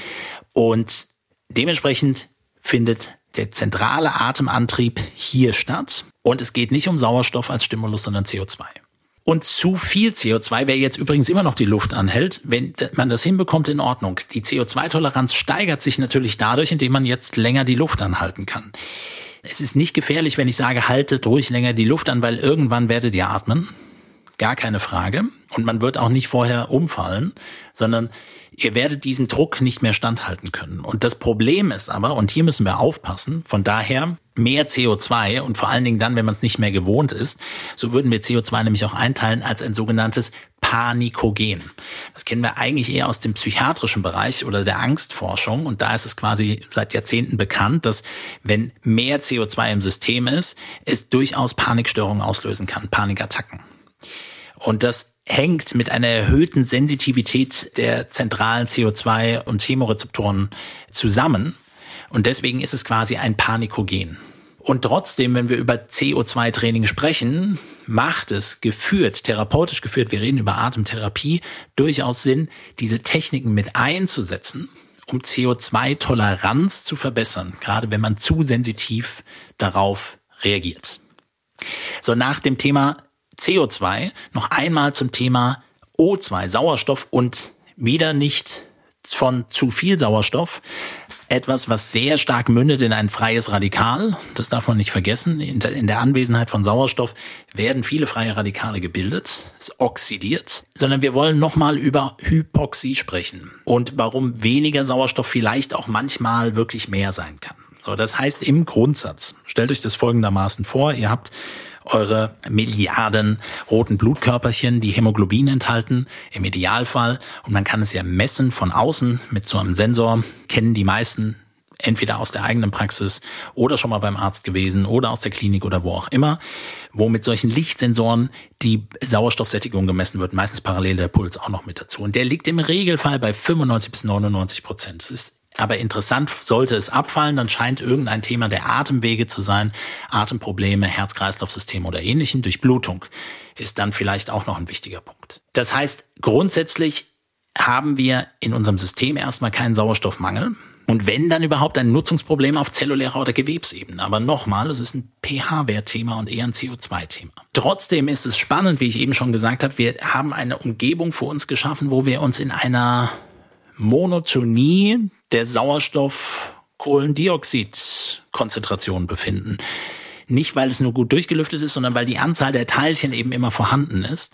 Und dementsprechend findet der zentrale Atemantrieb hier statt und es geht nicht um Sauerstoff als Stimulus, sondern C O zwei. Und zu viel C O zwei, wer jetzt übrigens immer noch die Luft anhält, wenn man das hinbekommt, in Ordnung. Die C O zwei Toleranz steigert sich natürlich dadurch, indem man jetzt länger die Luft anhalten kann. Es ist nicht gefährlich, wenn ich sage, haltet ruhig länger die Luft an, weil irgendwann werdet ihr atmen. Gar keine Frage. Und man wird auch nicht vorher umfallen, sondern ihr werdet diesem Druck nicht mehr standhalten können. Und das Problem ist aber, und hier müssen wir aufpassen, von daher mehr C O zwei und vor allen Dingen dann, wenn man es nicht mehr gewohnt ist, so würden wir C O zwei nämlich auch einteilen als ein sogenanntes Panikogen. Das kennen wir eigentlich eher aus dem psychiatrischen Bereich oder der Angstforschung und da ist es quasi seit Jahrzehnten bekannt, dass wenn mehr C O zwei im System ist, es durchaus Panikstörungen auslösen kann, Panikattacken. Und das hängt mit einer erhöhten Sensitivität der zentralen C O zwei und Chemorezeptoren zusammen. Und deswegen ist es quasi ein Panikogen. Und trotzdem, wenn wir über C O zwei Training sprechen, macht es geführt, therapeutisch geführt, wir reden über Atemtherapie, durchaus Sinn, diese Techniken mit einzusetzen, um C O zwei Toleranz zu verbessern, gerade wenn man zu sensitiv darauf reagiert. So, nach dem Thema C O zwei noch einmal zum Thema O zwei, Sauerstoff und wieder nicht von zu viel Sauerstoff. Etwas, was sehr stark mündet in ein freies Radikal. Das darf man nicht vergessen. In der, in der Anwesenheit von Sauerstoff werden viele freie Radikale gebildet. Es oxidiert. Sondern wir wollen nochmal über Hypoxie sprechen. Und warum weniger Sauerstoff vielleicht auch manchmal wirklich mehr sein kann. So, das heißt im Grundsatz, stellt euch das folgendermaßen vor. Ihr habt eure Milliarden roten Blutkörperchen, die Hämoglobin enthalten, im Idealfall. Und man kann es ja messen von außen mit so einem Sensor, kennen die meisten entweder aus der eigenen Praxis oder schon mal beim Arzt gewesen oder aus der Klinik oder wo auch immer, wo mit solchen Lichtsensoren die Sauerstoffsättigung gemessen wird, meistens parallel der Puls auch noch mit dazu. Und der liegt im Regelfall bei fünfundneunzig bis neunundneunzig Prozent. Das ist aber interessant, sollte es abfallen, dann scheint irgendein Thema der Atemwege zu sein, Atemprobleme, Herz-Kreislauf-System oder ähnlichen. Durchblutung ist dann vielleicht auch noch ein wichtiger Punkt. Das heißt, grundsätzlich haben wir in unserem System erstmal keinen Sauerstoffmangel. Und wenn, dann überhaupt ein Nutzungsproblem auf zellulärer oder Gewebsebene. Aber nochmal, es ist ein pH-Wertthema und eher ein C O zwei Thema. Trotzdem ist es spannend, wie ich eben schon gesagt habe, wir haben eine Umgebung für uns geschaffen, wo wir uns in einer Monotonie der Sauerstoff-Kohlendioxid-Konzentration befinden. Nicht, weil es nur gut durchgelüftet ist, sondern weil die Anzahl der Teilchen eben immer vorhanden ist.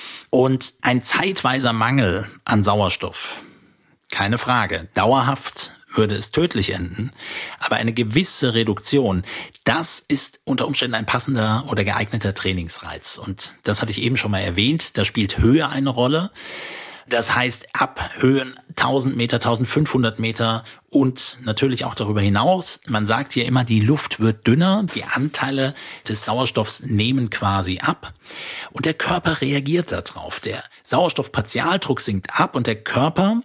Und ein zeitweiser Mangel an Sauerstoff, keine Frage, dauerhaft würde es tödlich enden. Aber eine gewisse Reduktion, das ist unter Umständen ein passender oder geeigneter Trainingsreiz. Und das hatte ich eben schon mal erwähnt, da spielt Höhe eine Rolle. Das heißt, ab Höhen tausend Meter, eintausendfünfhundert Meter und natürlich auch darüber hinaus. Man sagt hier immer, die Luft wird dünner, die Anteile des Sauerstoffs nehmen quasi ab und der Körper reagiert darauf. Der Sauerstoffpartialdruck sinkt ab und der Körper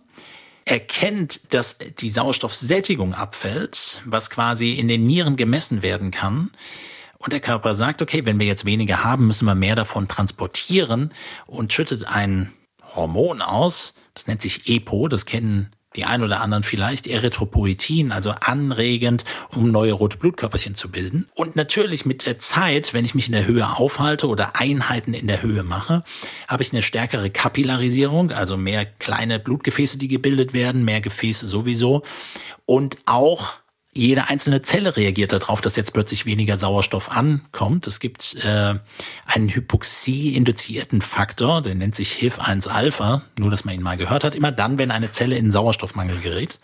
erkennt, dass die Sauerstoffsättigung abfällt, was quasi in den Nieren gemessen werden kann. Und der Körper sagt, okay, wenn wir jetzt weniger haben, müssen wir mehr davon transportieren und schüttet ein Hormon aus, das nennt sich E P O, das kennen die ein oder anderen vielleicht, Erythropoietin, also anregend, um neue rote Blutkörperchen zu bilden. Und natürlich mit der Zeit, wenn ich mich in der Höhe aufhalte oder Einheiten in der Höhe mache, habe ich eine stärkere Kapillarisierung, also mehr kleine Blutgefäße, die gebildet werden, mehr Gefäße sowieso. Und auch jede einzelne Zelle reagiert darauf, dass jetzt plötzlich weniger Sauerstoff ankommt. Es gibt äh, einen Hypoxie-induzierten Faktor, der nennt sich H I F eins Alpha, nur dass man ihn mal gehört hat, immer dann, wenn eine Zelle in Sauerstoffmangel gerät.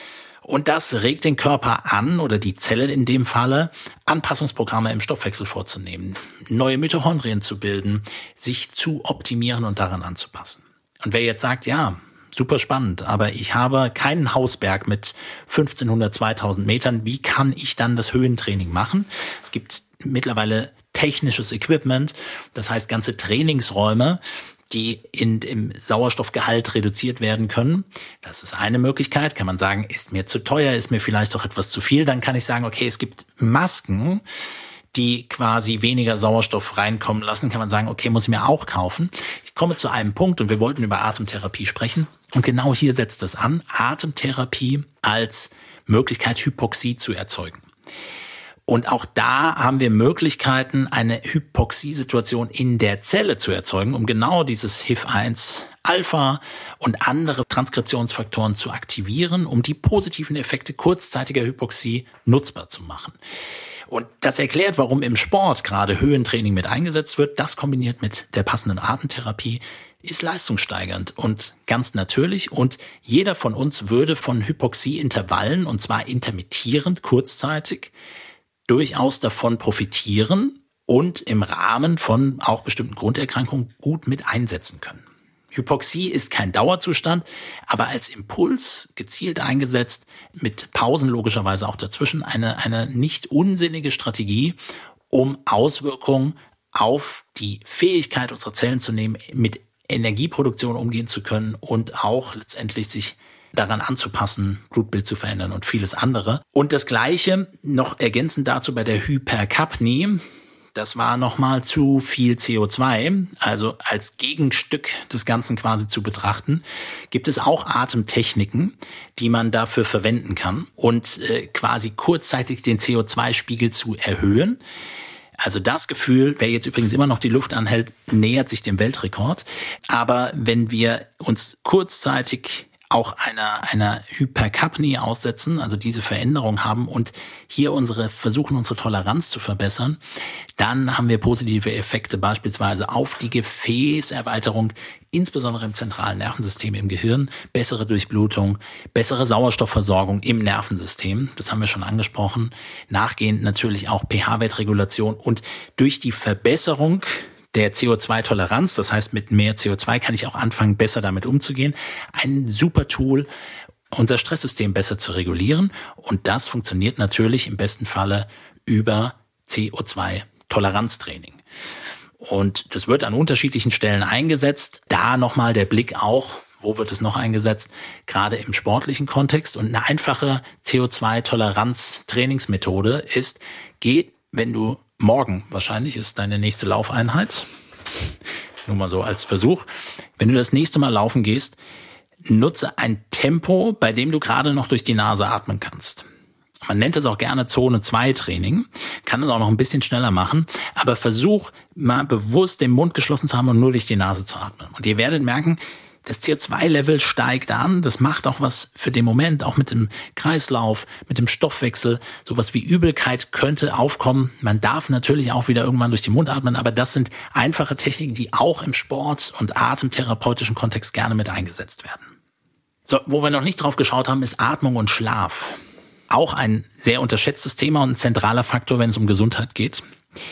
Und das regt den Körper an, oder die Zelle in dem Falle, Anpassungsprogramme im Stoffwechsel vorzunehmen, neue Mitochondrien zu bilden, sich zu optimieren und daran anzupassen. Und wer jetzt sagt, ja, super spannend, aber ich habe keinen Hausberg mit fünfzehnhundert, zweitausend Metern. Wie kann ich dann das Höhentraining machen? Es gibt mittlerweile technisches Equipment, das heißt ganze Trainingsräume, die in, im Sauerstoffgehalt reduziert werden können. Das ist eine Möglichkeit. Kann man sagen, ist mir zu teuer, ist mir vielleicht auch etwas zu viel. Dann kann ich sagen, okay, es gibt Masken, die quasi weniger Sauerstoff reinkommen lassen. Kann man sagen, okay, muss ich mir auch kaufen. Ich komme zu einem Punkt und wir wollten über Atemtherapie sprechen. Und genau hier setzt es an, Atemtherapie als Möglichkeit, Hypoxie zu erzeugen. Und auch da haben wir Möglichkeiten, eine Hypoxiesituation in der Zelle zu erzeugen, um genau dieses H I F eins Alpha und andere Transkriptionsfaktoren zu aktivieren, um die positiven Effekte kurzzeitiger Hypoxie nutzbar zu machen. Und das erklärt, warum im Sport gerade Höhentraining mit eingesetzt wird. Das kombiniert mit der passenden Atemtherapie ist leistungssteigernd und ganz natürlich. Und jeder von uns würde von Hypoxieintervallen, und zwar intermittierend, kurzzeitig, durchaus davon profitieren und im Rahmen von auch bestimmten Grunderkrankungen gut mit einsetzen können. Hypoxie ist kein Dauerzustand, aber als Impuls gezielt eingesetzt, mit Pausen logischerweise auch dazwischen, eine, eine nicht unsinnige Strategie, um Auswirkungen auf die Fähigkeit unserer Zellen zu nehmen, mit Energieproduktion umgehen zu können und auch letztendlich sich daran anzupassen, Blutbild zu verändern und vieles andere. Und das Gleiche noch ergänzend dazu bei der Hyperkapnie. Das war nochmal zu viel C O zwei, also als Gegenstück des Ganzen quasi zu betrachten, gibt es auch Atemtechniken, die man dafür verwenden kann und äh, quasi kurzzeitig den C O zwei Spiegel zu erhöhen. Also das Gefühl, wer jetzt übrigens immer noch die Luft anhält, nähert sich dem Weltrekord. Aber wenn wir uns kurzzeitig auch einer, einer Hyperkapnie aussetzen, also diese Veränderung haben und hier unsere, versuchen unsere Toleranz zu verbessern, dann haben wir positive Effekte beispielsweise auf die Gefäßerweiterung, insbesondere im zentralen Nervensystem im Gehirn, bessere Durchblutung, bessere Sauerstoffversorgung im Nervensystem, das haben wir schon angesprochen, nachgehend natürlich auch pH-Wertregulation und durch die Verbesserung der C O zwei Toleranz, das heißt mit mehr C O zwei kann ich auch anfangen, besser damit umzugehen. Ein super Tool, unser Stresssystem besser zu regulieren und das funktioniert natürlich im besten Falle über C O zwei Toleranztraining. Und das wird an unterschiedlichen Stellen eingesetzt. Da nochmal der Blick auch, wo wird es noch eingesetzt? Gerade im sportlichen Kontext. Und eine einfache C O zwei Toleranz-Trainingsmethode ist, geh, wenn du morgen wahrscheinlich ist deine nächste Laufeinheit. Nur mal so als Versuch. Wenn du das nächste Mal laufen gehst, nutze ein Tempo, bei dem du gerade noch durch die Nase atmen kannst. Man nennt es auch gerne Zone zwei Training, kann es auch noch ein bisschen schneller machen, aber versuch mal bewusst den Mund geschlossen zu haben und nur durch die Nase zu atmen. Und ihr werdet merken, das C O zwei Level steigt an, das macht auch was für den Moment, auch mit dem Kreislauf, mit dem Stoffwechsel. Sowas wie Übelkeit könnte aufkommen. Man darf natürlich auch wieder irgendwann durch den Mund atmen, aber das sind einfache Techniken, die auch im Sport- und atemtherapeutischen Kontext gerne mit eingesetzt werden. So, wo wir noch nicht drauf geschaut haben, ist Atmung und Schlaf. Auch ein sehr unterschätztes Thema und ein zentraler Faktor, wenn es um Gesundheit geht.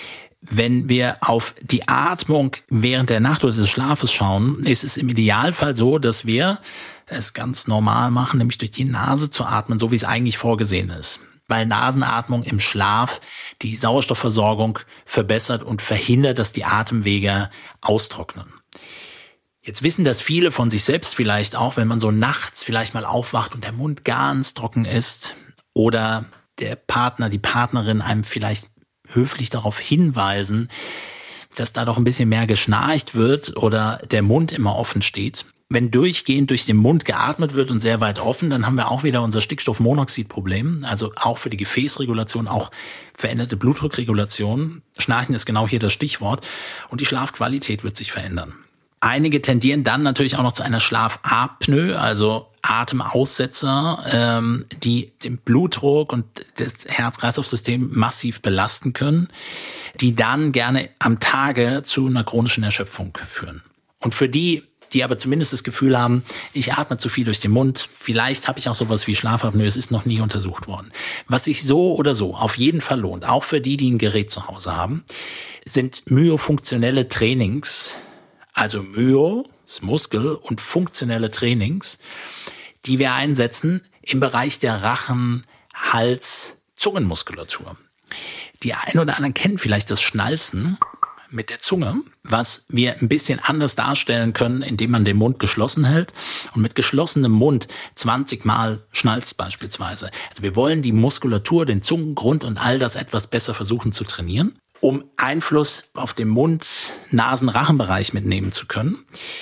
Wenn wir auf die Atmung während der Nacht oder des Schlafes schauen, ist es im Idealfall so, dass wir es ganz normal machen, nämlich durch die Nase zu atmen, so wie es eigentlich vorgesehen ist. Weil Nasenatmung im Schlaf die Sauerstoffversorgung verbessert und verhindert, dass die Atemwege austrocknen. Jetzt wissen das viele von sich selbst vielleicht auch, wenn man so nachts vielleicht mal aufwacht und der Mund ganz trocken ist oder der Partner, die Partnerin einem vielleicht höflich darauf hinweisen, dass da doch ein bisschen mehr geschnarcht wird oder der Mund immer offen steht. Wenn durchgehend durch den Mund geatmet wird und sehr weit offen, dann haben wir auch wieder unser Stickstoffmonoxidproblem, also auch für die Gefäßregulation, auch veränderte Blutdruckregulation. Schnarchen ist genau hier das Stichwort und die Schlafqualität wird sich verändern. Einige tendieren dann natürlich auch noch zu einer Schlafapnoe, also Atemaussetzer, ähm, die den Blutdruck und das Herz-Kreislauf-System massiv belasten können, die dann gerne am Tage zu einer chronischen Erschöpfung führen. Und für die, die aber zumindest das Gefühl haben, ich atme zu viel durch den Mund, vielleicht habe ich auch sowas wie Schlafapnoe, es ist noch nie untersucht worden. Was sich so oder so auf jeden Fall lohnt, auch für die, die ein Gerät zu Hause haben, sind myofunktionelle Trainings, also Myo, das Muskel, und funktionelle Trainings, die wir einsetzen im Bereich der Rachen-, Hals-, Zungenmuskulatur. Die einen oder anderen kennen vielleicht das Schnalzen mit der Zunge, was wir ein bisschen anders darstellen können, indem man den Mund geschlossen hält und mit geschlossenem Mund zwanzig Mal schnalzt beispielsweise. Also wir wollen die Muskulatur, den Zungengrund und all das etwas besser versuchen zu trainieren, um Einfluss auf den Mund-, Nasen-, Rachenbereich mitnehmen zu können,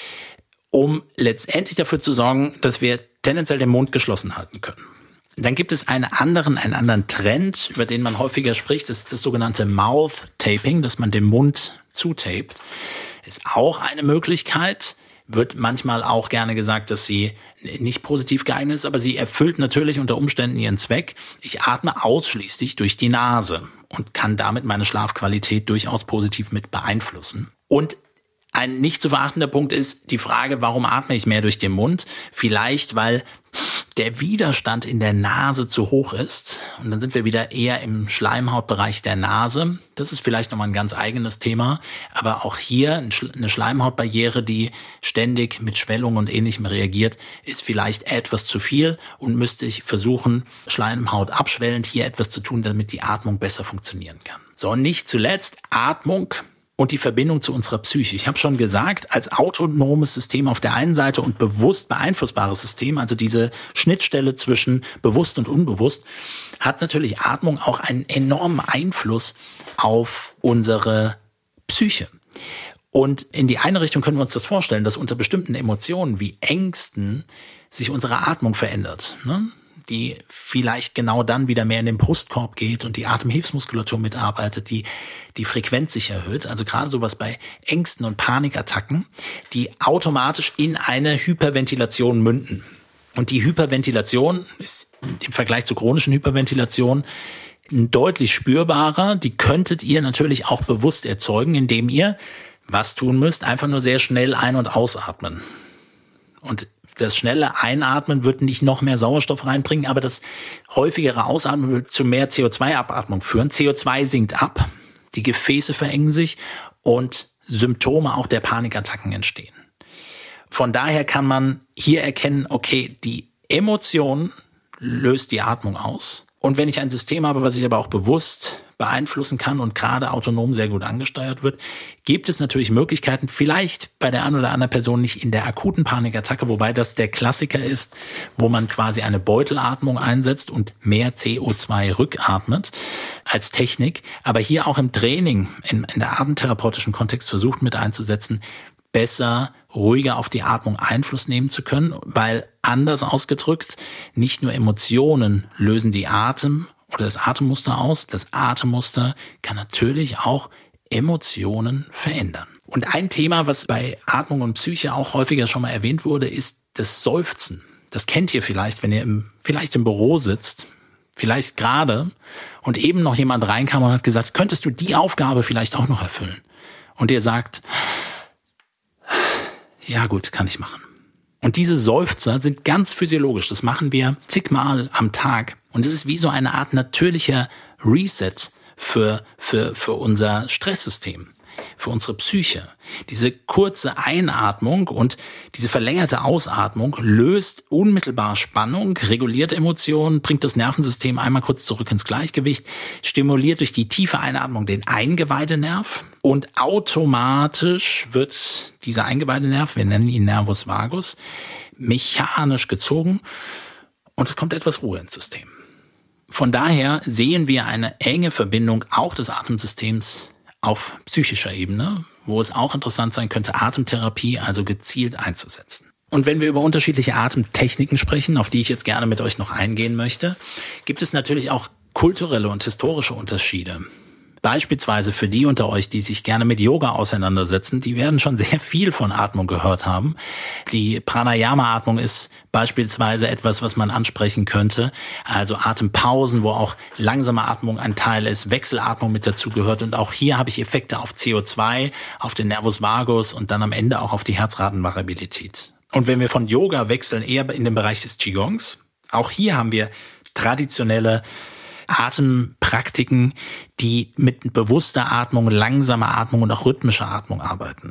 um letztendlich dafür zu sorgen, dass wir tendenziell den Mund geschlossen halten können. Dann gibt es einen anderen, einen anderen Trend, über den man häufiger spricht, das ist das sogenannte Mouth Taping, dass man den Mund zutapet. Ist auch eine Möglichkeit, wird manchmal auch gerne gesagt, dass sie nicht positiv geeignet ist, aber sie erfüllt natürlich unter Umständen ihren Zweck. Ich atme ausschließlich durch die Nase und kann damit meine Schlafqualität durchaus positiv mit beeinflussen. Und ein nicht zu verachtender Punkt ist die Frage, warum atme ich mehr durch den Mund? Vielleicht, weil der Widerstand in der Nase zu hoch ist. Und dann sind wir wieder eher im Schleimhautbereich der Nase. Das ist vielleicht nochmal ein ganz eigenes Thema. Aber auch hier eine Schleimhautbarriere, die ständig mit Schwellung und Ähnlichem reagiert, ist vielleicht etwas zu viel und müsste ich versuchen, Schleimhaut abschwellend hier etwas zu tun, damit die Atmung besser funktionieren kann. So, und nicht zuletzt Atmung und die Verbindung zu unserer Psyche. Ich habe schon gesagt, als autonomes System auf der einen Seite und bewusst beeinflussbares System, also diese Schnittstelle zwischen bewusst und unbewusst, hat natürlich Atmung auch einen enormen Einfluss auf unsere Psyche. Und in die eine Richtung können wir uns das vorstellen, dass unter bestimmten Emotionen wie Ängsten sich unsere Atmung verändert, ne? Die vielleicht genau dann wieder mehr in den Brustkorb geht und die Atemhilfsmuskulatur mitarbeitet, die die Frequenz sich erhöht. Also gerade sowas bei Ängsten und Panikattacken, die automatisch in eine Hyperventilation münden. Und die Hyperventilation ist im Vergleich zur chronischen Hyperventilation deutlich spürbarer. Die könntet ihr natürlich auch bewusst erzeugen, indem ihr was tun müsst, einfach nur sehr schnell ein- und ausatmen. Und das schnelle Einatmen wird nicht noch mehr Sauerstoff reinbringen, aber das häufigere Ausatmen wird zu mehr C O zwei Abatmung führen. C O zwei sinkt ab, die Gefäße verengen sich und Symptome auch der Panikattacken entstehen. Von daher kann man hier erkennen, okay, die Emotion löst die Atmung aus. Und wenn ich ein System habe, was ich aber auch bewusst beeinflussen kann und gerade autonom sehr gut angesteuert wird, gibt es natürlich Möglichkeiten, vielleicht bei der einen oder anderen Person nicht in der akuten Panikattacke, wobei das der Klassiker ist, wo man quasi eine Beutelatmung einsetzt und mehr C O zwei rückatmet als Technik, aber hier auch im Training, in, in der atemtherapeutischen Kontext versucht mit einzusetzen, besser, ruhiger auf die Atmung Einfluss nehmen zu können, weil anders ausgedrückt, nicht nur Emotionen lösen die Atem oder das Atemmuster aus, das Atemmuster kann natürlich auch Emotionen verändern. Und ein Thema, was bei Atmung und Psyche auch häufiger schon mal erwähnt wurde, ist das Seufzen. Das kennt ihr vielleicht, wenn ihr im, vielleicht im Büro sitzt, vielleicht gerade, und eben noch jemand reinkam und hat gesagt, könntest du die Aufgabe vielleicht auch noch erfüllen? Und ihr sagt, ja gut, kann ich machen. Und diese Seufzer sind ganz physiologisch. Das machen wir zigmal am Tag. Und es ist wie so eine Art natürlicher Reset für, für, für unser Stresssystem, für unsere Psyche. Diese kurze Einatmung und diese verlängerte Ausatmung löst unmittelbar Spannung, reguliert Emotionen, bringt das Nervensystem einmal kurz zurück ins Gleichgewicht, stimuliert durch die tiefe Einatmung den Eingeweidenerv und automatisch wird dieser Eingeweidenerv, wir nennen ihn Nervus vagus, mechanisch gezogen und es kommt etwas Ruhe ins System. Von daher sehen wir eine enge Verbindung auch des Atemsystems auf psychischer Ebene, wo es auch interessant sein könnte, Atemtherapie also gezielt einzusetzen. Und wenn wir über unterschiedliche Atemtechniken sprechen, auf die ich jetzt gerne mit euch noch eingehen möchte, gibt es natürlich auch kulturelle und historische Unterschiede. Beispielsweise für die unter euch, die sich gerne mit Yoga auseinandersetzen, die werden schon sehr viel von Atmung gehört haben. Die Pranayama-Atmung ist beispielsweise etwas, was man ansprechen könnte. Also Atempausen, wo auch langsame Atmung ein Teil ist, Wechselatmung mit dazu gehört. Und auch hier habe ich Effekte auf C O zwei, auf den Nervus vagus und dann am Ende auch auf die Herzratenvariabilität. Und wenn wir von Yoga wechseln, eher in den Bereich des Qigongs, auch hier haben wir traditionelle Atempraktiken, die mit bewusster Atmung, langsamer Atmung und auch rhythmischer Atmung arbeiten.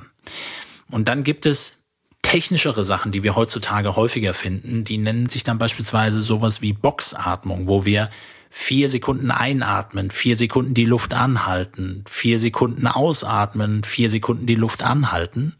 Und dann gibt es technischere Sachen, die wir heutzutage häufiger finden. Die nennen sich dann beispielsweise sowas wie Boxatmung, wo wir vier Sekunden einatmen, vier Sekunden die Luft anhalten, vier Sekunden ausatmen, vier Sekunden die Luft anhalten.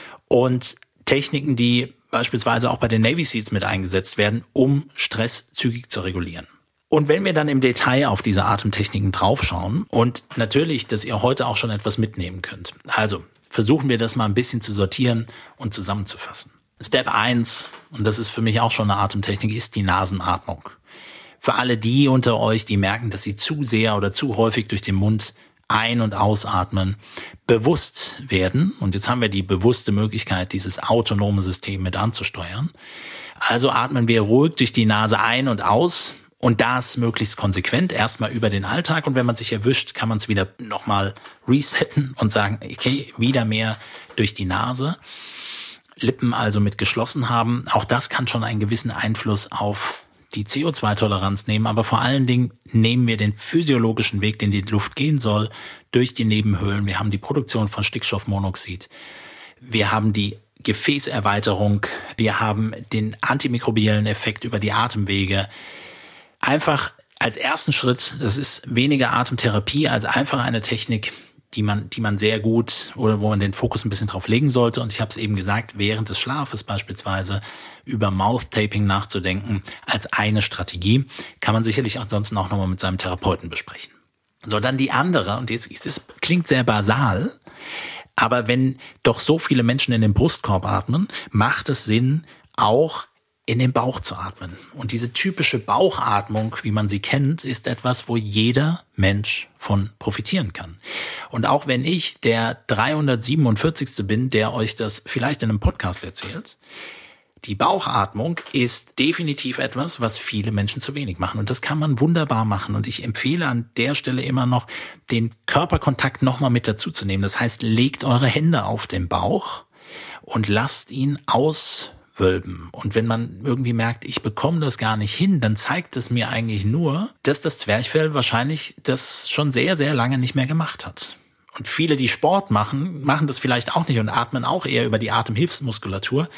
Und Techniken, die beispielsweise auch bei den Navy Seals mit eingesetzt werden, um Stress zügig zu regulieren. Und wenn wir dann im Detail auf diese Atemtechniken draufschauen und natürlich, dass ihr heute auch schon etwas mitnehmen könnt. Also versuchen wir das mal ein bisschen zu sortieren und zusammenzufassen. Step eins, und das ist für mich auch schon eine Atemtechnik, ist die Nasenatmung. Für alle die unter euch, die merken, dass sie zu sehr oder zu häufig durch den Mund ein- und ausatmen, bewusst werden. Und jetzt haben wir die bewusste Möglichkeit, dieses autonome System mit anzusteuern. Also atmen wir ruhig durch die Nase ein und aus. Und das möglichst konsequent, erstmal über den Alltag. Und wenn man sich erwischt, kann man es wieder nochmal resetten und sagen, okay, wieder mehr durch die Nase. Lippen also mit geschlossen haben. Auch das kann schon einen gewissen Einfluss auf die C O zwei Toleranz nehmen. Aber vor allen Dingen nehmen wir den physiologischen Weg, den die Luft gehen soll, durch die Nebenhöhlen. Wir haben die Produktion von Stickstoffmonoxid. Wir haben die Gefäßerweiterung. Wir haben den antimikrobiellen Effekt über die Atemwege. Einfach als ersten Schritt, das ist weniger Atemtherapie als einfach eine Technik, die man, die man sehr gut oder wo man den Fokus ein bisschen drauf legen sollte. Und ich habe es eben gesagt, während des Schlafes beispielsweise über Mouth-Taping nachzudenken als eine Strategie, kann man sicherlich ansonsten auch nochmal mit seinem Therapeuten besprechen. So, dann die andere, und es, es klingt sehr basal, aber wenn doch so viele Menschen in den Brustkorb atmen, macht es Sinn, auch in den Bauch zu atmen. Und diese typische Bauchatmung, wie man sie kennt, ist etwas, wo jeder Mensch von profitieren kann. Und auch wenn ich der dreihundertsiebenundvierzigste bin, der euch das vielleicht in einem Podcast erzählt, die Bauchatmung ist definitiv etwas, was viele Menschen zu wenig machen. Und das kann man wunderbar machen. Und ich empfehle an der Stelle immer noch, den Körperkontakt nochmal mit dazu zu nehmen. Das heißt, legt eure Hände auf den Bauch und lasst ihn aus wölben. Und wenn man irgendwie merkt, ich bekomme das gar nicht hin, dann zeigt es mir eigentlich nur, dass das Zwerchfell wahrscheinlich das schon sehr, sehr lange nicht mehr gemacht hat. Und viele, die Sport machen, machen das vielleicht auch nicht und atmen auch eher über die Atemhilfsmuskulatur.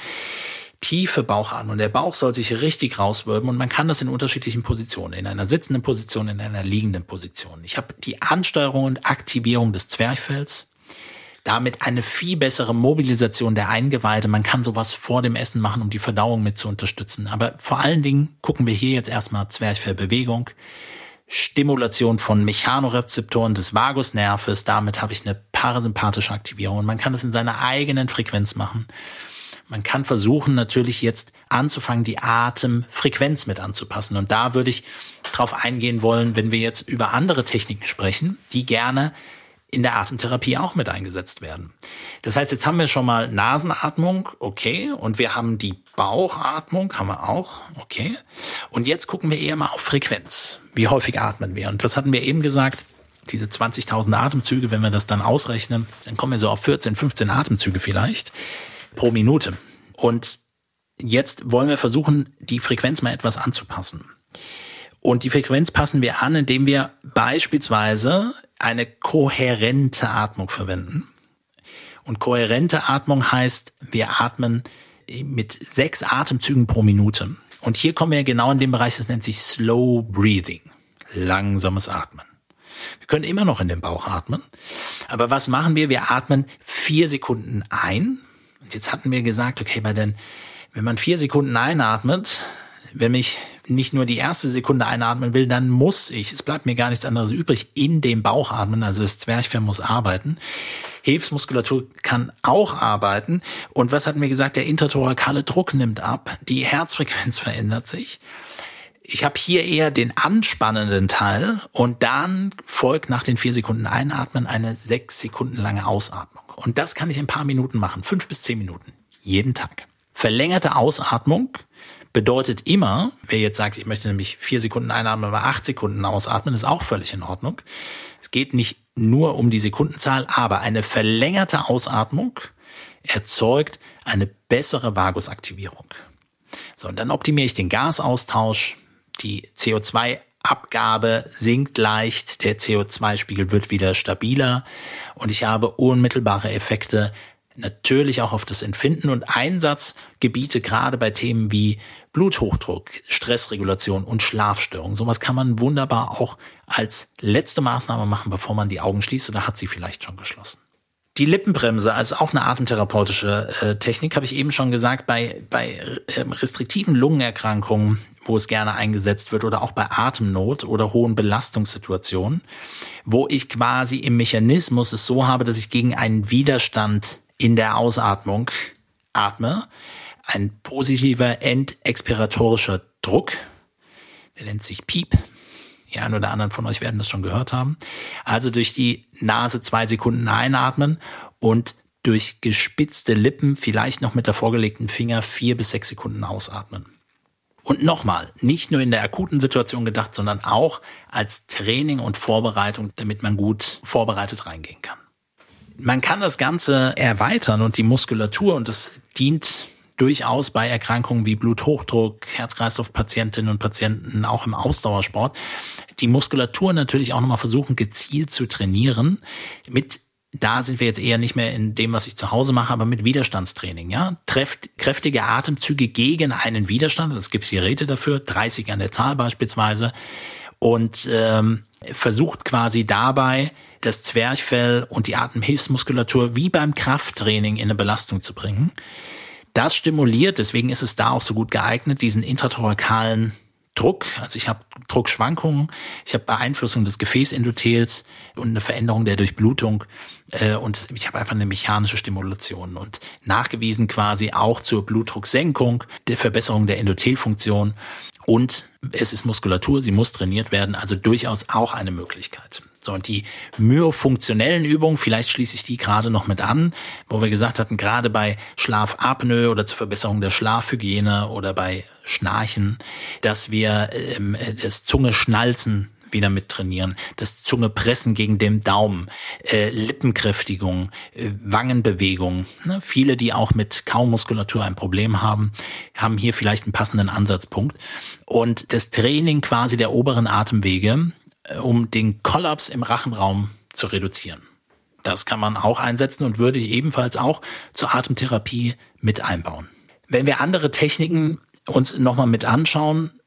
Tiefe Bauchatmung. Und der Bauch soll sich richtig rauswölben und man kann das in unterschiedlichen Positionen, in einer sitzenden Position, in einer liegenden Position. Ich habe die Ansteuerung und Aktivierung des Zwerchfells, damit eine viel bessere Mobilisation der Eingeweide. Man kann sowas vor dem Essen machen, um die Verdauung mit zu unterstützen. Aber vor allen Dingen gucken wir hier jetzt erstmal Zwerchfellbewegung, Stimulation von Mechanorezeptoren des Vagusnerves. Damit habe ich eine parasympathische Aktivierung. Und man kann es in seiner eigenen Frequenz machen. Man kann versuchen, natürlich jetzt anzufangen, die Atemfrequenz mit anzupassen. Und da würde ich drauf eingehen wollen, wenn wir jetzt über andere Techniken sprechen, die gerne in der Atemtherapie auch mit eingesetzt werden. Das heißt, jetzt haben wir schon mal Nasenatmung, okay, und wir haben die Bauchatmung, haben wir auch, okay. Und jetzt gucken wir eher mal auf Frequenz. Wie häufig atmen wir? Und das hatten wir eben gesagt, diese zwanzigtausend Atemzüge, wenn wir das dann ausrechnen, dann kommen wir so auf vierzehn, fünfzehn Atemzüge vielleicht pro Minute. Und jetzt wollen wir versuchen, die Frequenz mal etwas anzupassen. Und die Frequenz passen wir an, indem wir beispielsweise eine kohärente Atmung verwenden. Und kohärente Atmung heißt, wir atmen mit sechs Atemzügen pro Minute. Und hier kommen wir genau in den Bereich, das nennt sich Slow Breathing, langsames Atmen. Wir können immer noch in den Bauch atmen. Aber was machen wir? Wir atmen vier Sekunden ein. Und jetzt hatten wir gesagt, okay, bei den, wenn man vier Sekunden einatmet, wenn ich nicht nur die erste Sekunde einatmen will, dann muss ich, es bleibt mir gar nichts anderes übrig, in dem Bauch atmen, also das Zwerchfell muss arbeiten. Hilfsmuskulatur kann auch arbeiten. Und was hatten wir gesagt? Der interthorakale Druck nimmt ab, die Herzfrequenz verändert sich. Ich habe hier eher den anspannenden Teil und dann folgt nach den vier Sekunden Einatmen eine sechs Sekunden lange Ausatmung. Und das kann ich in ein paar Minuten machen, fünf bis zehn Minuten, jeden Tag. Verlängerte Ausatmung bedeutet immer, wer jetzt sagt, ich möchte nämlich vier Sekunden einatmen, aber acht Sekunden ausatmen, ist auch völlig in Ordnung. Es geht nicht nur um die Sekundenzahl, aber eine verlängerte Ausatmung erzeugt eine bessere Vagusaktivierung. So, und dann optimiere ich den Gasaustausch, die C O zwei Abgabe sinkt leicht, der C O zwei Spiegel wird wieder stabiler und ich habe unmittelbare Effekte natürlich auch auf das Empfinden und Einsatzgebiete, gerade bei Themen wie Bluthochdruck, Stressregulation und Schlafstörungen. Sowas kann man wunderbar auch als letzte Maßnahme machen, bevor man die Augen schließt, oder hat sie vielleicht schon geschlossen. Die Lippenbremse als auch eine atemtherapeutische äh, Technik, habe ich eben schon gesagt, bei, bei äh, restriktiven Lungenerkrankungen, wo es gerne eingesetzt wird, oder auch bei Atemnot oder hohen Belastungssituationen, wo ich quasi im Mechanismus es so habe, dass ich gegen einen Widerstand in der Ausatmung atme. Ein positiver endexpiratorischer Druck, der nennt sich Piep. Die einen oder anderen von euch werden das schon gehört haben. Also durch die Nase zwei Sekunden einatmen und durch gespitzte Lippen, vielleicht noch mit der vorgelegten Finger, vier bis sechs Sekunden ausatmen. Und nochmal, nicht nur in der akuten Situation gedacht, sondern auch als Training und Vorbereitung, damit man gut vorbereitet reingehen kann. Man kann das Ganze erweitern und die Muskulatur, und das dient durchaus bei Erkrankungen wie Bluthochdruck, Herz-Kreislauf-Patientinnen und Patienten, auch im Ausdauersport, die Muskulatur natürlich auch nochmal versuchen, gezielt zu trainieren. Mit, da sind wir jetzt eher nicht mehr in dem, was ich zu Hause mache, aber mit Widerstandstraining, ja. Trefft, kräftige Atemzüge gegen einen Widerstand, es gibt Geräte dafür, dreißig an der Zahl beispielsweise, und ähm, versucht quasi dabei, das Zwerchfell und die Atemhilfsmuskulatur wie beim Krafttraining in eine Belastung zu bringen. Das stimuliert, deswegen ist es da auch so gut geeignet, diesen intrathorakalen Druck. Also ich habe Druckschwankungen, ich habe Beeinflussung des Gefäßendothels und eine Veränderung der Durchblutung äh, und ich habe einfach eine mechanische Stimulation und nachgewiesen quasi auch zur Blutdrucksenkung, der Verbesserung der Endothelfunktion, und es ist Muskulatur, sie muss trainiert werden, also durchaus auch eine Möglichkeit. So, und die myofunktionellen Übungen, vielleicht schließe ich die gerade noch mit an, wo wir gesagt hatten, gerade bei Schlafapnoe oder zur Verbesserung der Schlafhygiene oder bei Schnarchen, dass wir ähm, das Zunge-Schnalzen wieder mit trainieren, das Zungepressen gegen den Daumen, äh, Lippenkräftigung, äh, Wangenbewegung. Ne? Viele, die auch mit Kaumuskulatur ein Problem haben, haben hier vielleicht einen passenden Ansatzpunkt. Und das Training quasi der oberen Atemwege, um den Kollaps im Rachenraum zu reduzieren. Das kann man auch einsetzen und würde ich ebenfalls auch zur Atemtherapie mit einbauen. Wenn wir andere Techniken uns nochmal mit anschauen,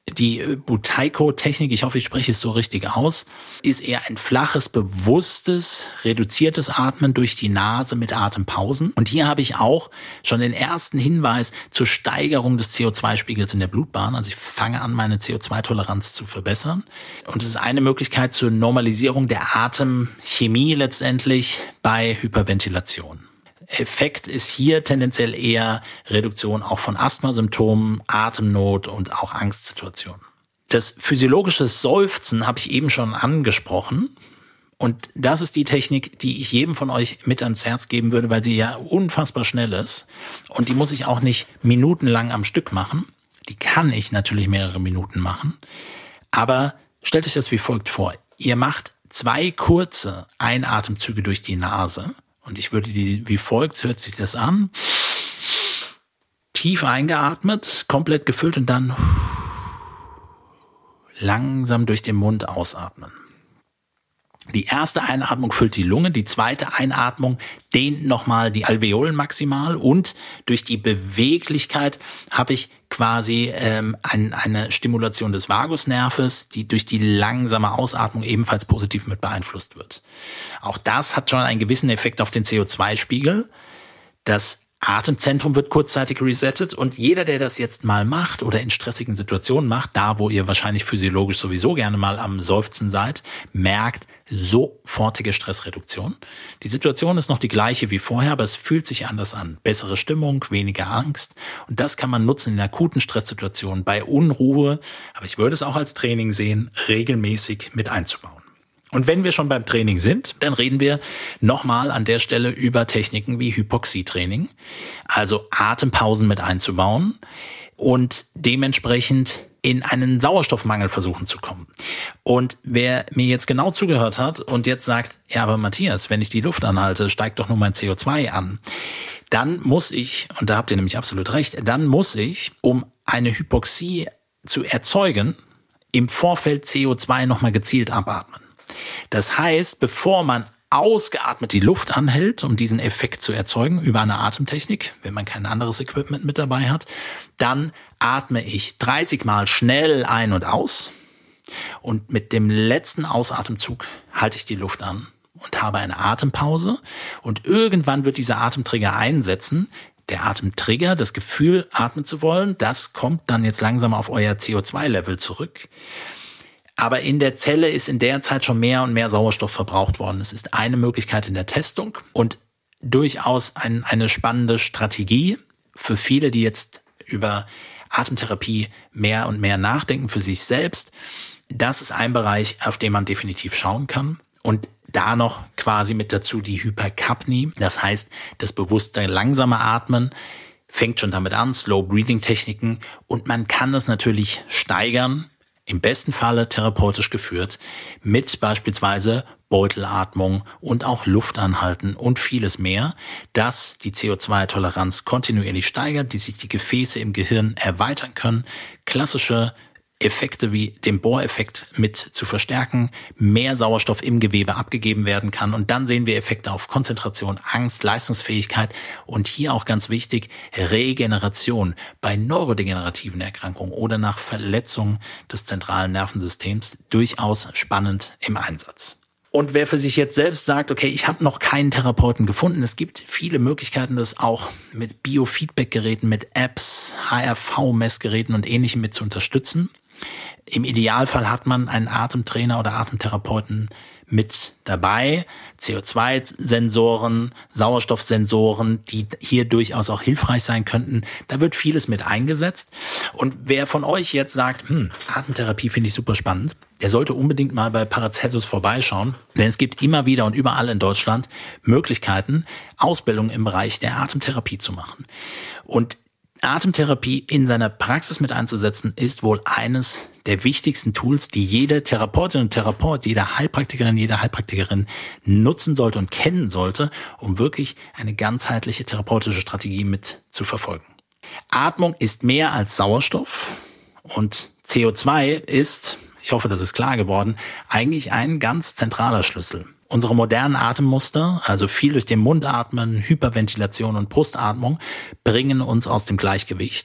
Die Buteyko-Technik, ich hoffe, ich spreche es so richtig aus, ist eher ein flaches, bewusstes, reduziertes Atmen durch die Nase mit Atempausen. Und hier habe ich auch schon den ersten Hinweis zur Steigerung des C O zwei Spiegels in der Blutbahn. Also ich fange an, meine C O zwei Toleranz zu verbessern. Und es ist eine Möglichkeit zur Normalisierung der Atemchemie letztendlich bei Hyperventilation. Effekt ist hier tendenziell eher Reduktion auch von Asthmasymptomen, Atemnot und auch Angstsituationen. Das physiologische Seufzen habe ich eben schon angesprochen. Und das ist die Technik, die ich jedem von euch mit ans Herz geben würde, weil sie ja unfassbar schnell ist. Und die muss ich auch nicht minutenlang am Stück machen. Die kann ich natürlich mehrere Minuten machen. Aber stellt euch das wie folgt vor. Ihr macht zwei kurze Einatemzüge durch die Nase. Und ich würde die wie folgt, hört sich das an. Tief eingeatmet, komplett gefüllt und dann langsam durch den Mund ausatmen. Die erste Einatmung füllt die Lunge, die zweite Einatmung dehnt nochmal die Alveolen maximal und durch die Beweglichkeit habe ich quasi ähm, ein, eine Stimulation des Vagusnerves, die durch die langsame Ausatmung ebenfalls positiv mit beeinflusst wird. Auch das hat schon einen gewissen Effekt auf den C O zwei Spiegel. Das Atemzentrum wird kurzzeitig resettet und jeder, der das jetzt mal macht oder in stressigen Situationen macht, da wo ihr wahrscheinlich physiologisch sowieso gerne mal am Seufzen seid, merkt sofortige Stressreduktion. Die Situation ist noch die gleiche wie vorher, aber es fühlt sich anders an. Bessere Stimmung, weniger Angst und das kann man nutzen in akuten Stresssituationen, bei Unruhe, aber ich würde es auch als Training sehen, regelmäßig mit einzubauen. Und wenn wir schon beim Training sind, dann reden wir nochmal an der Stelle über Techniken wie Hypoxietraining, also Atempausen mit einzubauen und dementsprechend in einen Sauerstoffmangel versuchen zu kommen. Und wer mir jetzt genau zugehört hat und jetzt sagt, ja, aber Matthias, wenn ich die Luft anhalte, steigt doch nur mein C O zwei an. Dann muss ich, und da habt ihr nämlich absolut recht, dann muss ich, um eine Hypoxie zu erzeugen, im Vorfeld C O zwei nochmal gezielt abatmen. Das heißt, bevor man ausgeatmet die Luft anhält, um diesen Effekt zu erzeugen über eine Atemtechnik, wenn man kein anderes Equipment mit dabei hat, dann atme ich dreißig Mal schnell ein und aus und mit dem letzten Ausatemzug halte ich die Luft an und habe eine Atempause und irgendwann wird dieser Atemtrigger einsetzen. Der Atemtrigger, das Gefühl, atmen zu wollen, das kommt dann jetzt langsam auf euer C O zwei Level zurück. Aber in der Zelle ist in der Zeit schon mehr und mehr Sauerstoff verbraucht worden. Es ist eine Möglichkeit in der Testung und durchaus ein, eine spannende Strategie für viele, die jetzt über Atemtherapie mehr und mehr nachdenken für sich selbst. Das ist ein Bereich, auf den man definitiv schauen kann. Und da noch quasi mit dazu die Hyperkapnie, das heißt das bewusste langsame Atmen, fängt schon damit an, Slow-Breathing-Techniken und man kann das natürlich steigern, im besten Falle therapeutisch geführt, mit beispielsweise Beutelatmung und auch Luftanhalten und vieles mehr, das die C O zwei Toleranz kontinuierlich steigert, die sich die Gefäße im Gehirn erweitern können, klassische Effekte wie den Bohreffekt mit zu verstärken, mehr Sauerstoff im Gewebe abgegeben werden kann und dann sehen wir Effekte auf Konzentration, Angst, Leistungsfähigkeit und hier auch ganz wichtig, Regeneration bei neurodegenerativen Erkrankungen oder nach Verletzungen des zentralen Nervensystems durchaus spannend im Einsatz. Und wer für sich jetzt selbst sagt, okay, ich habe noch keinen Therapeuten gefunden, es gibt viele Möglichkeiten, das auch mit Biofeedback-Geräten, mit Apps, H R V-Messgeräten und Ähnlichem mit zu unterstützen. Im Idealfall hat man einen Atemtrainer oder Atemtherapeuten mit dabei, C O zwei Sensoren, Sauerstoffsensoren, die hier durchaus auch hilfreich sein könnten. Da wird vieles mit eingesetzt. Und wer von euch jetzt sagt, hm, Atemtherapie finde ich super spannend, der sollte unbedingt mal bei Paracelsus vorbeischauen, denn es gibt immer wieder und überall in Deutschland Möglichkeiten, Ausbildung im Bereich der Atemtherapie zu machen. Und Atemtherapie in seiner Praxis mit einzusetzen, ist wohl eines der wichtigsten Tools, die jede Therapeutin und Therapeut, jede Heilpraktikerin, jede Heilpraktikerin nutzen sollte und kennen sollte, um wirklich eine ganzheitliche therapeutische Strategie mit zu verfolgen. Atmung ist mehr als Sauerstoff und C O zwei ist, ich hoffe, das ist klar geworden, eigentlich ein ganz zentraler Schlüssel. Unsere modernen Atemmuster, also viel durch den Mund atmen, Hyperventilation und Brustatmung, bringen uns aus dem Gleichgewicht.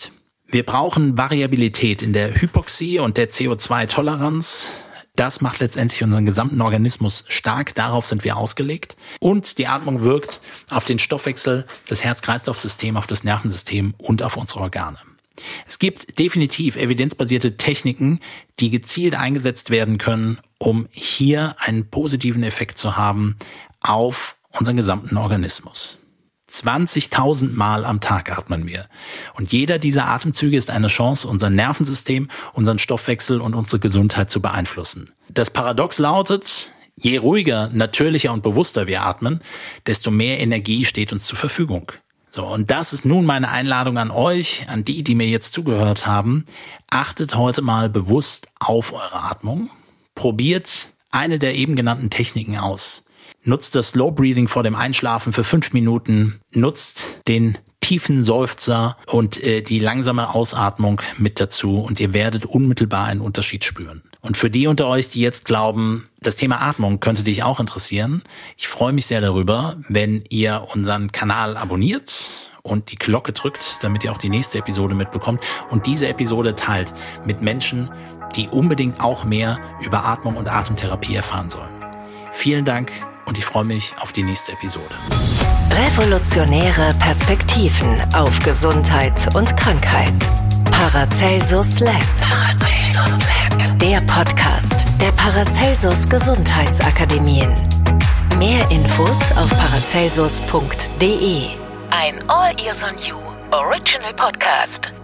Wir brauchen Variabilität in der Hypoxie und der C O zwei Toleranz. Das macht letztendlich unseren gesamten Organismus stark. Darauf sind wir ausgelegt. Und die Atmung wirkt auf den Stoffwechsel, das Herz-Kreislauf-System, auf das Nervensystem und auf unsere Organe. Es gibt definitiv evidenzbasierte Techniken, die gezielt eingesetzt werden können, um hier einen positiven Effekt zu haben auf unseren gesamten Organismus. zwanzigtausend Mal am Tag atmen wir. Und jeder dieser Atemzüge ist eine Chance, unser Nervensystem, unseren Stoffwechsel und unsere Gesundheit zu beeinflussen. Das Paradox lautet, je ruhiger, natürlicher und bewusster wir atmen, desto mehr Energie steht uns zur Verfügung. So, und das ist nun meine Einladung an euch, an die, die mir jetzt zugehört haben. Achtet heute mal bewusst auf eure Atmung. Probiert eine der eben genannten Techniken aus. Nutzt das Slow Breathing vor dem Einschlafen für fünf Minuten. Nutzt den tiefen Seufzer und äh, die langsame Ausatmung mit dazu und ihr werdet unmittelbar einen Unterschied spüren. Und für die unter euch, die jetzt glauben, das Thema Atmung könnte dich auch interessieren, ich freue mich sehr darüber, wenn ihr unseren Kanal abonniert und die Glocke drückt, damit ihr auch die nächste Episode mitbekommt und diese Episode teilt mit Menschen, die unbedingt auch mehr über Atmung und Atemtherapie erfahren sollen. Vielen Dank und ich freue mich auf die nächste Episode. Revolutionäre Perspektiven auf Gesundheit und Krankheit. Paracelsus Lab. Paracelsus Lab. Der Podcast der Paracelsus Gesundheitsakademien. Mehr Infos auf paracelsus punkt de. Ein All Ears on You Original Podcast.